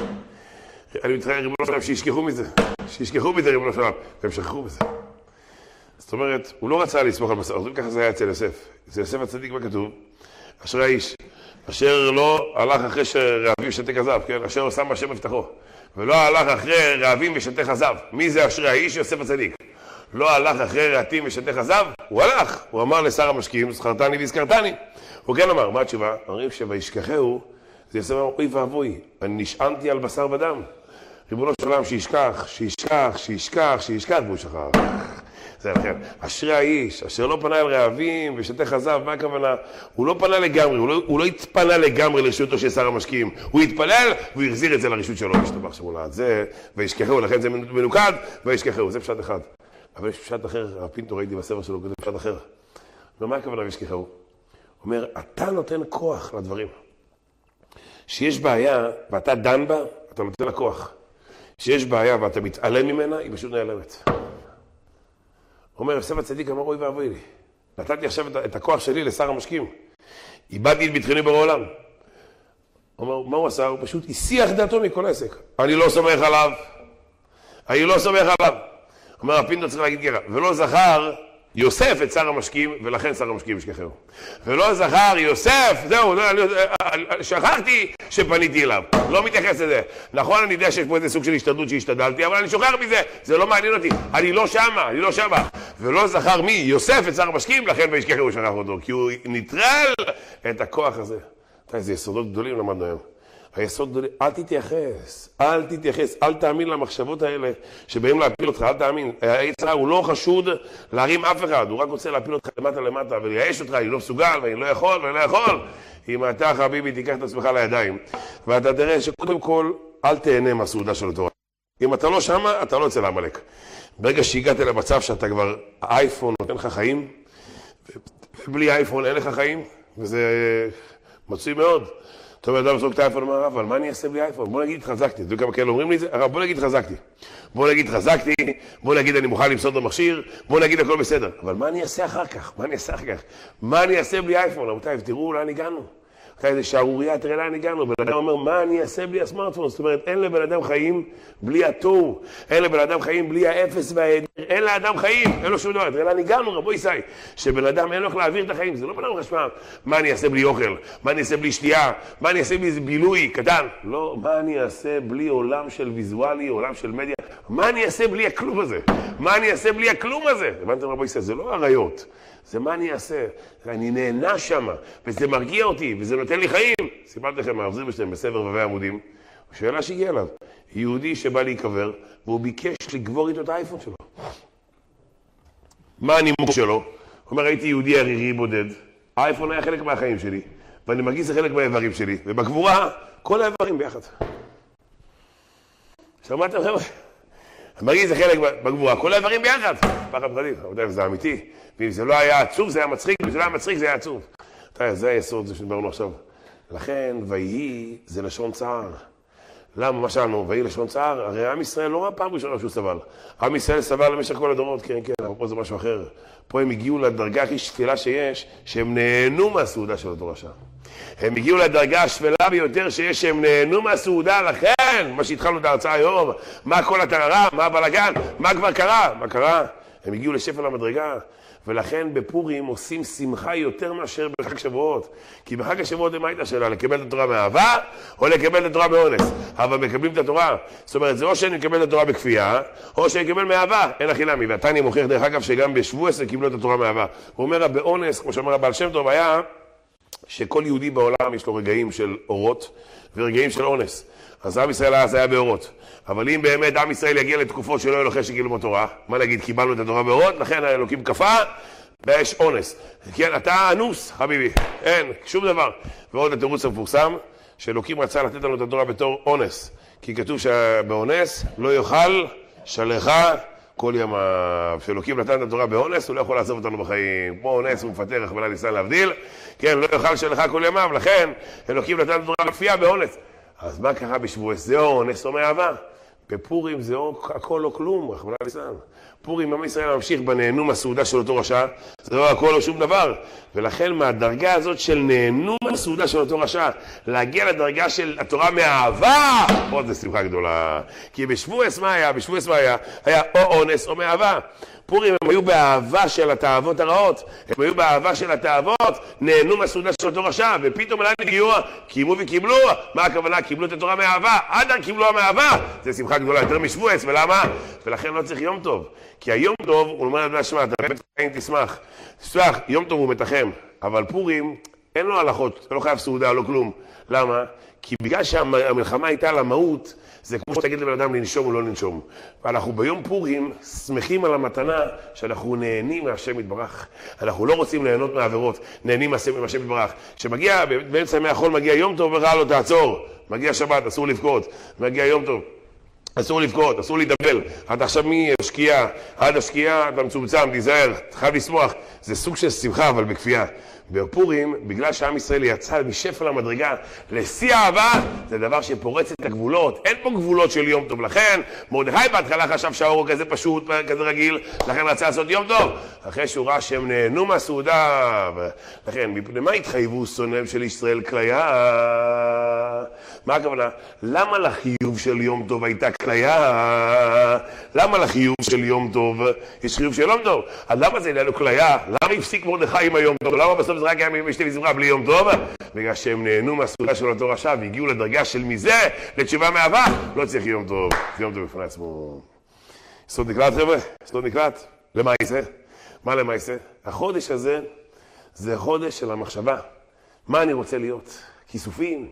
אני מתחיל ריבונו של עולם, שישכחו מזה. שישכחו מזה, ריבונו של עולם. והם שכחו בזה. זאת אומרת, הוא לא רצה לסמוך על מסעות, וככה זה היה אצל יוסף. אצל יוסף הצדיק מה כתוב? אשר האיש, אשר לא הלך אחרי שרעבים ושתי כזב, כן? אשר שם השם מבטחו. ולא הלך אחרי רעבים ושתי כזב. מי זה אשר האיש? יוסף הצדיק. לא הלך אחרי רעתים ושתי כזב, הוא הלך. הוא אמר לשר המשקים, זכרתני והזכרתני. הוא כן אמר, מה התשובה? אומרים שוישכחהו, זה יוסף אמר, אוי ואבוי, אני נשענתי על בשר ודם. ריבונו של עולם, שישכח, שישכח, שישכח, שישכח, והוא שכח. זה לכן, אשרי האיש, אשר לא פנה אל רעבים ושתי כזב, מה הכוונה? הוא לא פנה לגמרי, הוא לא, הוא לא התפנה לגמרי לרשותו של שר המשקים. הוא התפלל והוא החזיר את זה לרשות שלו, משתבח שמולה. זה, וישכחהו, לכן זה מנוקד, וישכחהו, זה פשט אחד. אבל יש פשט אחר, הפינטו ראיתי בספר שלו, זה פשט אחר. ומה הכוונה וישכחהו? הוא אומר, אתה נותן כוח לדברים. שיש בעיה ואתה דן בה, אתה נותן לה כוח. שיש בעיה ואתה מתעלם ממנה, היא פשוט נעלמת. הוא אומר, יוסף הצדיק אמר, אוי ואבוי לי. נתתי עכשיו את, את הכוח שלי לשר המשקים. איבדתי את ביטחוני בעולם. הוא אומר, מה הוא עשה? הוא פשוט הסיח דעתו מכל העסק. אני לא סומך עליו. אני לא סומך עליו. אומר, הפינטו צריך להגיד ככה, ולא זכר יוסף את שר המשקים, ולכן שר המשקים ישכחהו. ולא זכר יוסף, זהו, שכחתי שפניתי אליו. לא מתייחס לזה. נכון, אני יודע שיש פה איזה סוג של השתדלות שהשתדלתי, אבל אני שוכח מזה, זה לא מעניין אותי. אני לא שמה, אני לא שמה. ולא זכר מי? יוסף את שר המשקים, לכן וישכחהו שכח אותו. כי הוא נטרל את הכוח הזה. איזה יסודות גדולים למדנו היום. היסוד גדולים, אל תתייחס, אל תתייחס, אל תאמין למחשבות האלה שבאים להפיל אותך, אל תאמין. היצר הוא לא חשוד להרים אף אחד, הוא רק רוצה להפיל אותך למטה למטה ולייאש אותך, אני לא מסוגל ואני לא יכול ואני לא יכול. אם אתה חביבי תיקח את עצמך לידיים, ואתה תראה שקודם כל אל תהנה מהסעודה של התורה. אם אתה לא שמה, אתה לא יוצא לעמלק. ברגע שהגעת למצב שאתה כבר, האייפון נותן לך חיים, ובלי האייפון אין לך חיים, וזה מצוי מאוד. טוב, אדם זרוק את האייפון אמר, אבל מה אני אעשה בלי אייפון? בוא נגיד התחזקתי. זה כמה כאלה אומרים לי את זה? הרב, בוא נגיד התחזקתי. בוא נגיד התחזקתי, בוא נגיד אני מוכן למסור את המכשיר, בוא נגיד הכל בסדר. אבל מה אני אעשה אחר כך? מה אני אעשה אחר כך? מה אני אעשה בלי אייפון? רבותיי, תראו לאן הגענו. איזה שערוריה, תראה לאן הגענו. בן אדם אומר, מה אני אעשה בלי הסמארטפון? זאת אומרת, אין לבן אדם חיים בלי התור. אין לבן אדם חיים בלי האפס וההיעדר. אין לאדם חיים, אין לו שום דבר. תראה לאן הגענו, רבו ישי. שבן אדם אין לו איך להעביר את החיים. זה לא בן אדם חשמל. מה אני אעשה בלי אוכל? מה אני אעשה בלי שתייה? מה אני אעשה בלי בילוי קטן? לא, מה אני אעשה בלי עולם של ויזואלי, עולם של מדיה? מה אני אעשה בלי הכלום הזה? מה אני אעשה בלי הכלום הזה? הבנתם רבו ישי, זה לא עריות. זה מה אני אעשה, אני נהנה שם, וזה מרגיע אותי, וזה נותן לי חיים. סיפרתי לכם, הרב זילברשטיין בספר רבבי עמודים, שאלה שהגיעה אליו, יהודי שבא להיקבר, והוא ביקש לגבור איתו את האייפון שלו. מה הנימוק שלו? הוא אומר, הייתי יהודי ערירי בודד, האייפון היה חלק מהחיים שלי, ואני מרגיש זה חלק מהאיברים שלי, ובגבורה, כל האיברים ביחד. שמעתם חבר'ה? אני מרגיש זה חלק בגבורה, כל האיברים ביחד. פחד פחדים, זה אמיתי. ואם זה לא היה עצוב, זה היה מצחיק, ואם זה לא היה מצחיק, זה היה עצוב. זה היסוד, זה שדברנו עכשיו. לכן, ויהי, זה לשון צער. למה, מה שאלנו? ויהי לשון צער? הרי עם ישראל לא ראה פעם ראשונה שהוא סבל. עם ישראל סבל למשך כל הדורות, כן, כן, אבל פה זה משהו אחר. פה הם הגיעו לדרגה הכי שפלה שיש, שהם נהנו מהסעודה של אותו רשע. הם הגיעו לדרגה השפלה ביותר שיש, שהם נהנו מהסעודה, לכן, מה שהתחלנו את ההרצאה היום, מה כל הטררה, מה הבלגן, מה כבר קרה? מה קרה? הם הגיעו לשפל המדרגה. ולכן בפורים עושים שמחה יותר מאשר בחג שבועות. כי בחג השבועות מה הייתה שאלה? לקבל את התורה מאהבה או לקבל את התורה באונס? אבל מקבלים את התורה. זאת אומרת, זה או שאני מקבל את התורה בכפייה, או שאני מקבל מאהבה. אין הכי נמי. והתניא מוכיח דרך אגב שגם בשבועס קיבלו את התורה מאהבה. הוא אומר, באונס, כמו שאמר הבעל שם טוב, היה שכל יהודי בעולם יש לו רגעים של אורות ורגעים של אונס. אז עם ישראל אז היה באורות. אבל אם באמת עם ישראל יגיע לתקופות שלא יהיה לו חשק ללמוד תורה, מה להגיד? קיבלנו את התורה באורות, לכן האלוקים כפה, ויש אונס. כן, אתה אנוס, חביבי. אין, שום דבר. ועוד התירוץ המפורסם, שאלוקים רצה לתת לנו את התורה בתור אונס. כי כתוב שבאונס לא יאכל שלחה כל ימיו. שאלוקים נתן את התורה באונס, הוא לא יכול לעזוב אותנו בחיים. כמו אונס הוא מפטר, רחמנא ליצלן להבדיל. כן, לא יאכל שלחה כל ימיו, לכן אלוקים נתן את התורה בכפייה באונס. אז מה קרה בשבועס? זה אונס או מאהבה. בפורים זה הכל או כלום, רחמנא ליצלן. פורים, עם ישראל ממשיך בנהנו מהסעודה של אותו רשע, זה לא הכל או שום דבר. ולכן מהדרגה הזאת של נהנו מהסעודה של אותו רשע, להגיע לדרגה של התורה מאהבה, עוד זה שמחה גדולה. כי בשבועס מה היה? בשבועס מה היה? היה או אונס או מאהבה. פורים הם היו באהבה של התאוות הרעות, הם היו באהבה של התאוות, נהנו מהסעודה של אותו רשע, ופתאום אליי נגיעו, קיימו וקיבלו. מה הכוונה? קיבלו את התורה מאהבה, עדיין קיבלו המאהבה. זה שמחה גדולה יותר משבועס, ולמה? ולכן לא צריך יום טוב. כי היום טוב, הוא אומר לדעת שמה, אתה באמת חיים תשמח. תשמח, יום טוב הוא מתחם, אבל פורים אין לו הלכות, לא חייב סעודה, לא כלום. למה? כי בגלל שהמלחמה הייתה על המהות, זה כמו שתגיד לבן אדם לנשום או לא לנשום. ואנחנו ביום פורים שמחים על המתנה שאנחנו נהנים מהשם יתברך. אנחנו לא רוצים ליהנות מהעבירות, נהנים מהשם יתברך. כשמגיע, באמצע ימי החול מגיע יום טוב וראה לו תעצור. מגיע שבת, אסור לבכות. מגיע יום טוב, אסור לבכות, אסור להתאבל. עד עכשיו מהשקיעה, עד השקיעה אתה מצומצם, תיזהר, אתה חייב לשמוח. זה סוג של שמחה, אבל בכפייה. בפורים, בגלל שעם ישראל יצא משפל המדרגה לשיא אהבה, זה דבר שפורץ את הגבולות. אין פה גבולות של יום טוב. לכן, מרדכי בהתחלה חשב שהאור הוא כזה פשוט, כזה רגיל, לכן רצה לעשות יום טוב. אחרי שהוא ראה שהם נהנו מהסעודה, לכן, מפני מה התחייבו שונאיהם של ישראל כליה? מה הכוונה? למה לחיוב של יום טוב הייתה כליה? למה לחיוב של יום טוב יש חיוב של יום טוב? אז למה זה היה לו כליה? למה הפסיק מרדכי עם היום טוב? למה בסוף זה רק היה משתה וזמרה בלי יום טוב? בגלל שהם נהנו מהסעודה של אותו רשע והגיעו לדרגה של מזה לתשובה מאהבה, לא צריך יום טוב. זה יום טוב בפני עצמו. סוד נקלט חבר'ה? סוד נקלט? למה יעשה? מה למה יעשה? החודש הזה זה חודש של המחשבה. מה אני רוצה להיות? כיסופים,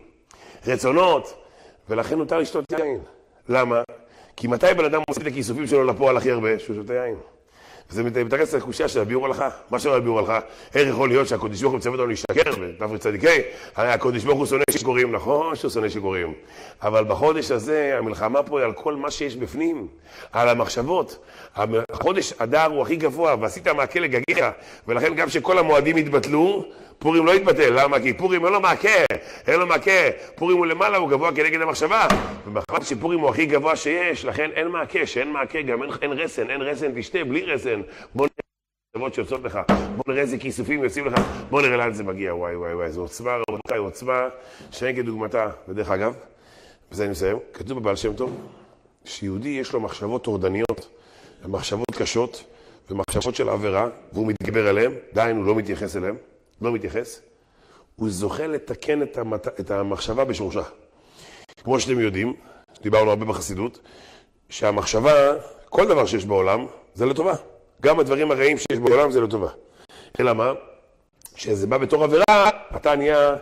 רצונות, ולכן נותר לשתות יין. למה? כי מתי בן אדם מוציא את הכיסופים שלו לפועל הכי הרבה? שהוא שותה יין. וזה מתרץ לקושיה של הביאור הלכה. מה שלא הביאור הלכה? איך יכול להיות שהקודש ברוך הוא מצווה אותנו להשתכר בת"ר צדיקי? הרי הקודש ברוך הוא שונא שיכורים, נכון שהוא שונא שיכורים. אבל בחודש הזה המלחמה פה היא על כל מה שיש בפנים, על המחשבות. החודש אדר הוא הכי גבוה, ועשית מעקה לגגיך, ולכן גם שכל המועדים התבטלו, פורים לא התבטל. למה? כי פורים אין לו מעקה, אין לו מעקה. פורים הוא למעלה, הוא גבוה כנגד המחשבה. ובחודש שפורים הוא הכי גבוה שיש, לכן אין מעקה, שאין מעקה, גם אין, אין רסן, אין רסן, תשתה בלי רסן. בוא נראה תבות שיוצאות לך, בוא נראה איזה כיסופים יוצאים לך, בוא נראה לאן זה מגיע. וואי וואי וואי, זו עוצמה, רבותיי, עוצמה שאין כדוגמתה. ודרך אגב, וזה אני מסיים, כתוב בבעל שם טוב, שיהודי יש לו מחשבות טורדניות, מחשבות קשות ומחשבות של עבירה, והוא מתגבר עליהם, דיין הוא לא מתייחס אליהם, לא מתייחס, הוא זוכה לתקן את, המת... את המחשבה בשורשה. כמו שאתם יודעים, דיברנו הרבה בחסידות, שהמחשבה, כל דבר שיש בעולם, זה לטובה. גם הדברים הרעים שיש בעולם זה לטובה. אלא מה? כשזה בא בתור עבירה, אתה נהיה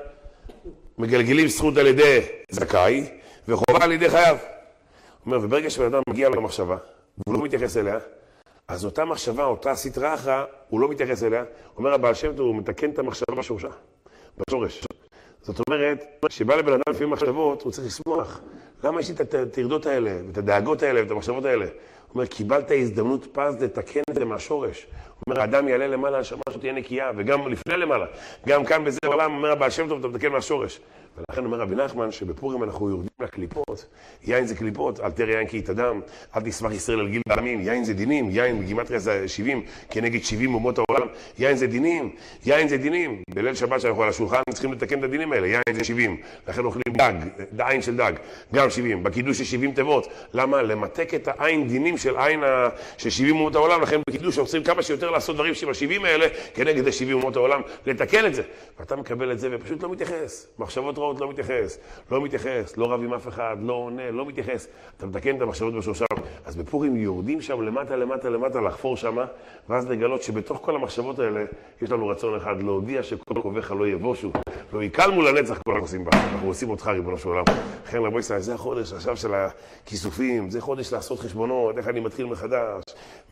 מגלגלים זכות על ידי זכאי, וחובה על ידי חייב. הוא אומר, וברגע שבן אדם מגיע למחשבה, והוא לא מתייחס אליה, אז אותה מחשבה, אותה סתרה אחרא, הוא לא מתייחס אליה. אומר הבעל שם טוב, הוא מתקן את המחשבה בשורשה, בשורש. זאת אומרת, שבא לבן אדם לפעמים מחשבות, הוא צריך לשמוח. למה יש לי את הטרדות האלה, ואת הדאגות האלה, ואת המחשבות האלה? אומר, קיבלת הזדמנות פז לתקן את זה מהשורש. הוא אומר, האדם יעלה למעלה, הנשמה שלו תהיה נקייה, וגם לפני למעלה. גם כאן בזה העולם, אומר, הבעל שם טוב, אתה מתקן מהשורש. ולכן אומר רבי נחמן, שבפורים אנחנו יורדים לקליפות. יין זה קליפות, אל תראה יין כי יתאדם, אל תשמח ישראל על גיל בעמים. יין זה דינים, יין בגימטריה זה שבעים, כנגד שבעים אומות העולם. יין זה דינים, יין זה דינים. בליל שבת שאנחנו על השולחן צריכים לתקן את הדינים האלה, יין זה שבעים. לכן אוכלים דג, עין של דג, גם שבעים. בקידוש יש שבעים תיבות. למה? למתק את העין דינים של עין של שבעים אומות העולם. לכן בקידוש רוצים כמה שיותר לעשות דברים שבע-שבעים האלה, כנגד ה-שבעים אומות העולם, לתקן את זה. ואתה מקבל את זה ופשוט לא מתייחס. מחשבות רעות לא מתייחס, לא מתייחס, לא רב עם אף אחד, לא עונה, לא מתייחס. אתה מתקן את המחשבות בשורשם. אז בפורים יורדים שם למטה, למטה, למטה, לחפור שם, ואז לגלות שבתוך כל המחשבות האלה יש לנו רצון אחד, להודיע שכל קובך לא יבושו, לא יקל מול הנצח כל הכוסים בה. אנחנו עושים אותך ריבונו של עולם. לכן רבי ישראל, זה החודש עכשיו של הכיסופים, זה חודש לעשות חשבונות, איך אני מתחיל מחדש.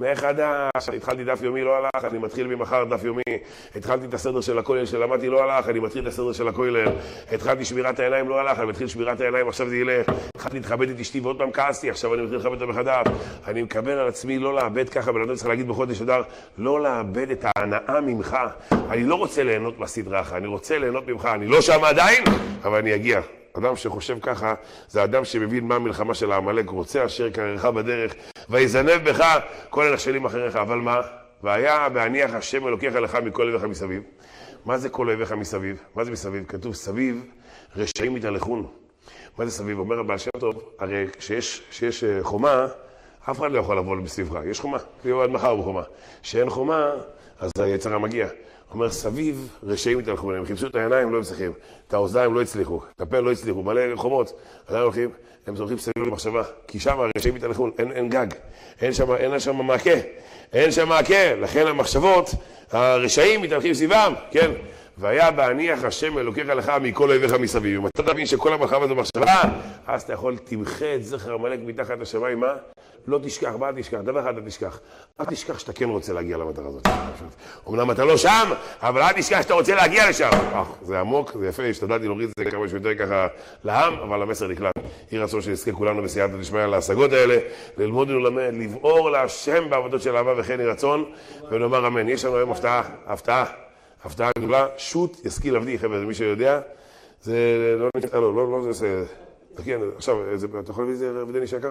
מחדש, התחלתי דף יומי, לא הלך, אני מתחיל ממחר דף יומי. התחלתי את הסדר של הכולל שלמדתי, לא הלך, אני מתחיל את הסדר של הכולל. התחלתי שמירת העיניים, לא הלך, אני מתחיל שמירת העיניים, עכשיו זה ילך. התחלתי להתכבד את אשתי ועוד פעם כעסתי, עכשיו אני מתחיל לכבד אותה מחדש. אני מקבל על עצמי לא לאבד ככה, בן אדם צריך להגיד בחודש אדר, לא לאבד את ההנאה ממך. אני לא רוצה ליהנות מהסדרה, אני רוצה ליהנות ממך, אני לא שם עדיין, אבל אני אגיע. אדם שחושב ככה, זה אדם שמבין מה המלחמה של העמלק, רוצה אשר קררך בדרך, ויזנב בך כל הנחשלים אחריך. אבל מה? והיה בהניח השם אלוקיך לך מכל אויביך מסביב. מה זה כל אויביך מסביב? מה זה מסביב? כתוב סביב רשעים יתהלכון. מה זה סביב? אומר הבעל שם טוב, הרי כשיש, כשיש חומה, אף אחד לא יכול לבוא בסביבך. יש חומה, כאילו עד מחר בחומה. כשאין חומה, אז היצר המגיע. אומר, סביב רשעים יתהלכון. הם חיפשו את העיניים, לא מצליחים. את האוזניים לא הצליחו. את הפה לא הצליחו. מלא חומות. עדיין הולכים, הם זורקים סביב למחשבה. כי שם הרשעים יתהלכון. אין, אין גג. אין שם, אין שם מעקה. אין שם מעקה. לכן המחשבות, הרשעים מתהלכים סביבם. כן? והיה בהניח השם אלוקיך לך מכל אויביך מסביב. אם אתה תבין שכל המלחמה זו מחשבה, אז אתה יכול תמחה את זכר עמלק מתחת השמיים. מה? לא תשכח, מה תשכח? דבר אחד אתה תשכח. אל תשכח שאתה כן רוצה להגיע למטרה הזאת. אמנם אתה לא שם, אבל אל תשכח שאתה רוצה להגיע לשם. זה עמוק, זה יפה, השתדלתי להוריד את זה כמה שיותר ככה לעם, אבל המסר נקלט. יהי רצון שנזכה כולנו בסייעתא דשמיא להשגות האלה, ללמוד וללמד, לבעור להשם בעבודות של אהבה וכן יהי רצון, ונאמר אמן. יש לנו היום הפתעה, הפתעה. הפתעה גדולה, שוט ישכיל עבדי, חבר'ה, זה מי שיודע, זה לא נשאר, לא, לא, לא, זה, כן, עכשיו, אתה יכול להביא את זה רבי דני שיקר?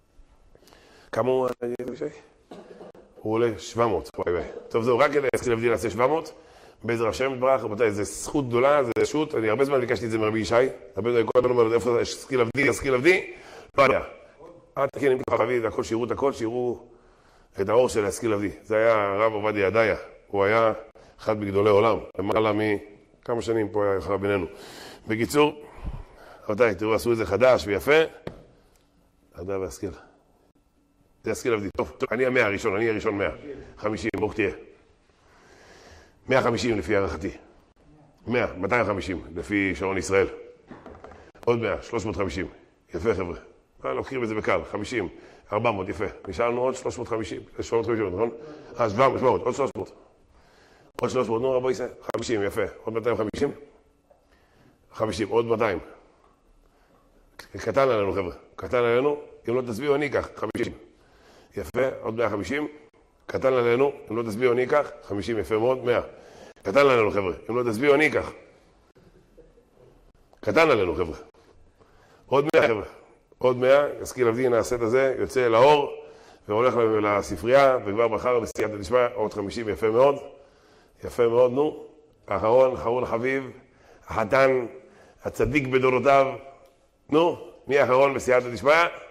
כמה הוא, הוא עולה שבע מאות, טוב, זהו, רק כדי ישכיל עבדי לעשה שבע מאות, בעזר השם יתברך, רבותיי, זה זכות גדולה, זה שוט, אני הרבה זמן ביקשתי את זה מרבי ישי, הרבה זמן, כל הזמן אומר, איפה ישכיל עבדי, ישכיל עבדי, לא היה. עד כן, אם תוכל להביא את הכל, שיראו את הכל, שיראו את האור של ישכיל עבדי. זה היה הרב עובדיה ידעיה, הוא היה אחד בגדולי עולם, למעלה מכמה שנים פה היה אחד בינינו. בקיצור, רבותיי, תראו, עשו את זה חדש ויפה. ארדה והשכיל. זה השכיל עבדי. טוב, אני המאה הראשון, אני הראשון מאה. חמישים, ברוך תהיה. מאה וחמישים לפי הערכתי. מאה, מאתיים וחמישים לפי שעון ישראל. עוד מאה, שלוש מאות וחמישים. יפה חבר'ה. לוקחים את זה בקל, חמישים, ארבע מאות, יפה. נשארנו עוד שלוש מאות וחמישים, שלוש מאות וחמישים, נכון? אה, שבע מאות, עוד שלוש מאות. עוד שלוש מאות, נו רבו ישראל, חמישים, יפה. עוד מאתיים וחמישים? חמישים, עוד מאתיים. קטן עלינו חבר'ה, קטן עלינו, אם לא תסביעו אני אקח, חמישים. יפה, עוד מאה וחמישים. קטן עלינו, אם לא תסביעו אני אקח, חמישים, יפה מאוד, מאה. קטן עלינו חבר'ה, אם לא תסביעו אני אקח. קטן עלינו חבר'ה. עוד מאה חבר'ה. עוד מאה, ישכיל עבדי, נעשה את זה, יוצא לאור, והולך לספרייה, וכבר מחר בסייעתא דשמיא, עוד חמישים, יפה מאוד. יפה מאוד, נו. האחרון, אחרון חביב, החתן, הצדיק בדורותיו. נו, מי האחרון בסייעתא דשמיא?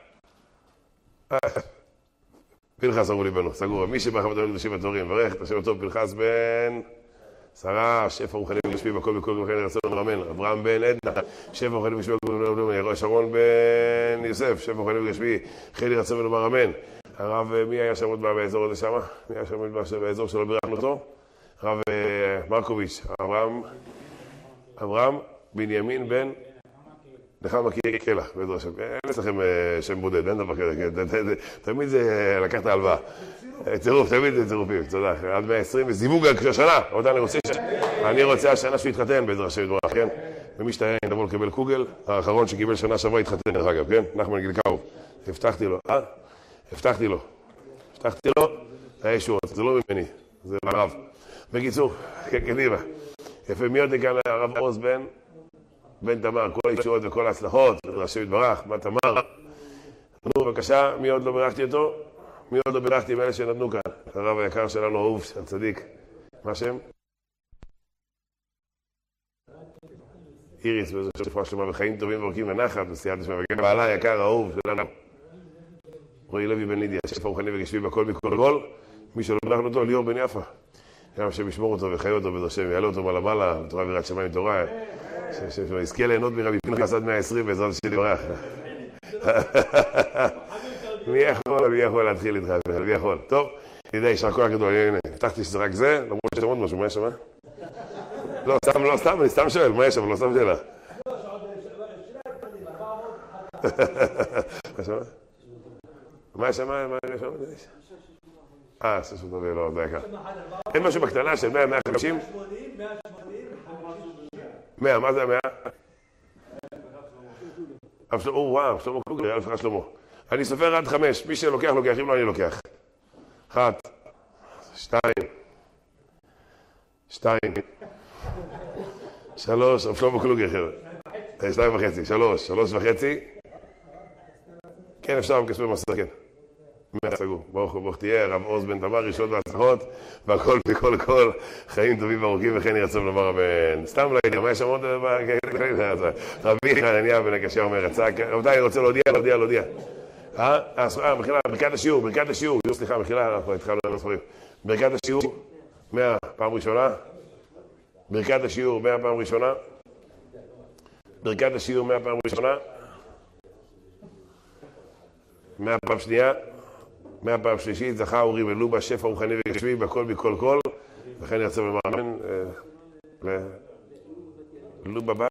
פנחס אמרו לי בנו, סגור. מי שבא חבטה לנו לשבע תורים, ברך את השם הטוב פנחס בן שרה, שפע רוחני וגשמי בכל בכל וכן רצון אמן. אברהם בן עדנה, שפע רוחני וגשמי בכל וכן, שרון בן יוסף, שפע רוחני וגשמי, חילי רצון ולומר אמן. הרב, מי היה שם עוד באזור הזה שמה? מי היה שם עוד באזור שלא בירכנו אותו? הרב מרקוביץ', אברהם, אברהם בנימין בן נחמה קלע, בעזר השם. אין אצלכם שם בודד, אין דבר כזה, תמיד זה לקחת הלוואה. צירוף, תמיד זה צירופים, תודה. עד מאה ועשרים, זיווג השנה, אני רוצה השנה שהוא יתחתן בעזר השם יתברך, כן? ומי שתהיה תבוא לקבל קוגל, האחרון שקיבל שנה שעברה יתחתן, דרך אגב, כן? נחמן גילקאו, הבטחתי לו, אה? הבטחתי לו. הלכתי לו, היה ישועות, זה לא ממני, זה הרב. בקיצור, קדימה. יפה, מי עוד כאן הרב עוז בן? בן תמר, כל הישועות וכל ההצלחות, השם יתברך, מה תמר? נו, בבקשה, מי עוד לא בירכתי אותו? מי עוד לא בירכתי מאלה שנתנו כאן? הרב היקר שלנו, אהוב, הצדיק. מה השם? איריס, באיזו שפרה שלמה וחיים טובים ואורכים ונחת, בסייעת השמה, וגם בעלה יקר, אהוב שלנו. רועי לוי בן לידיה, שפע רוחני וגשמי בכל מכל כל, מי שלא בירכנו אותו, ליאור בן יפה. גם השם ישמור אותו וחיה אותו בעזרת השם, יעלה אותו מעלה מעלה, בתורה ויראת שמיים תורה. שיזכה ליהנות מרבי פנחס עד מאה ועשרים בעזרת השם יתברך. מי יכול, מי יכול להתחיל איתך, מי יכול. טוב, ידע, יישר כוח גדול, הנה, הבטחתי שזה רק זה, למרות שיש עוד משהו, מה יש שם? לא, סתם, לא, סתם, אני סתם שואל, מה יש שם, לא סתם שאלה. מה שם? מה יש שם? מה יש שם? אה, ססו טובי, לא, זה יקר. אין משהו בקטנה של מאה, מאה וחמישים? מאה, מה זה המאה? או, וואו, שלמה קלוגר, אלף לך שלמה. אני סופר עד חמש, מי שלוקח, לוקח, אם לא, אני לוקח. אחת, שתיים, שתיים, שלוש, שלמה קלוגר, חבר'ה. שתיים וחצי, שלוש, שלוש וחצי. כן, אפשר מכספי מסר, כן. מאה סגור, ברוך הוא, ברוך תהיה, רב עוז בן תמר, ראשון והצלחות, והכל בכל כל, חיים טובים וארוכים וכן ירצה לומר אמן. סתם לא יודע, מה יש שם עוד דבר? רבי חנניה בן הקשה אומר, רצה, רבותיי, אני רוצה להודיע, להודיע, להודיע. אה, מחילה, ברכת השיעור, ברכת השיעור, סליחה, מחילה, אנחנו התחלנו לספרים. ברכת השיעור, מאה, פעם ראשונה. ברכת השיעור, מאה, פעם ראשונה. ברכת השיעור, מאה, פעם ראשונה. מאה, פעם שנייה. מאה פעם שלישית, זכה אורי ולובה, שפע רוחני וגשמי, בכל מכל כל, וכן ירצה לומר אמן. לובה בא.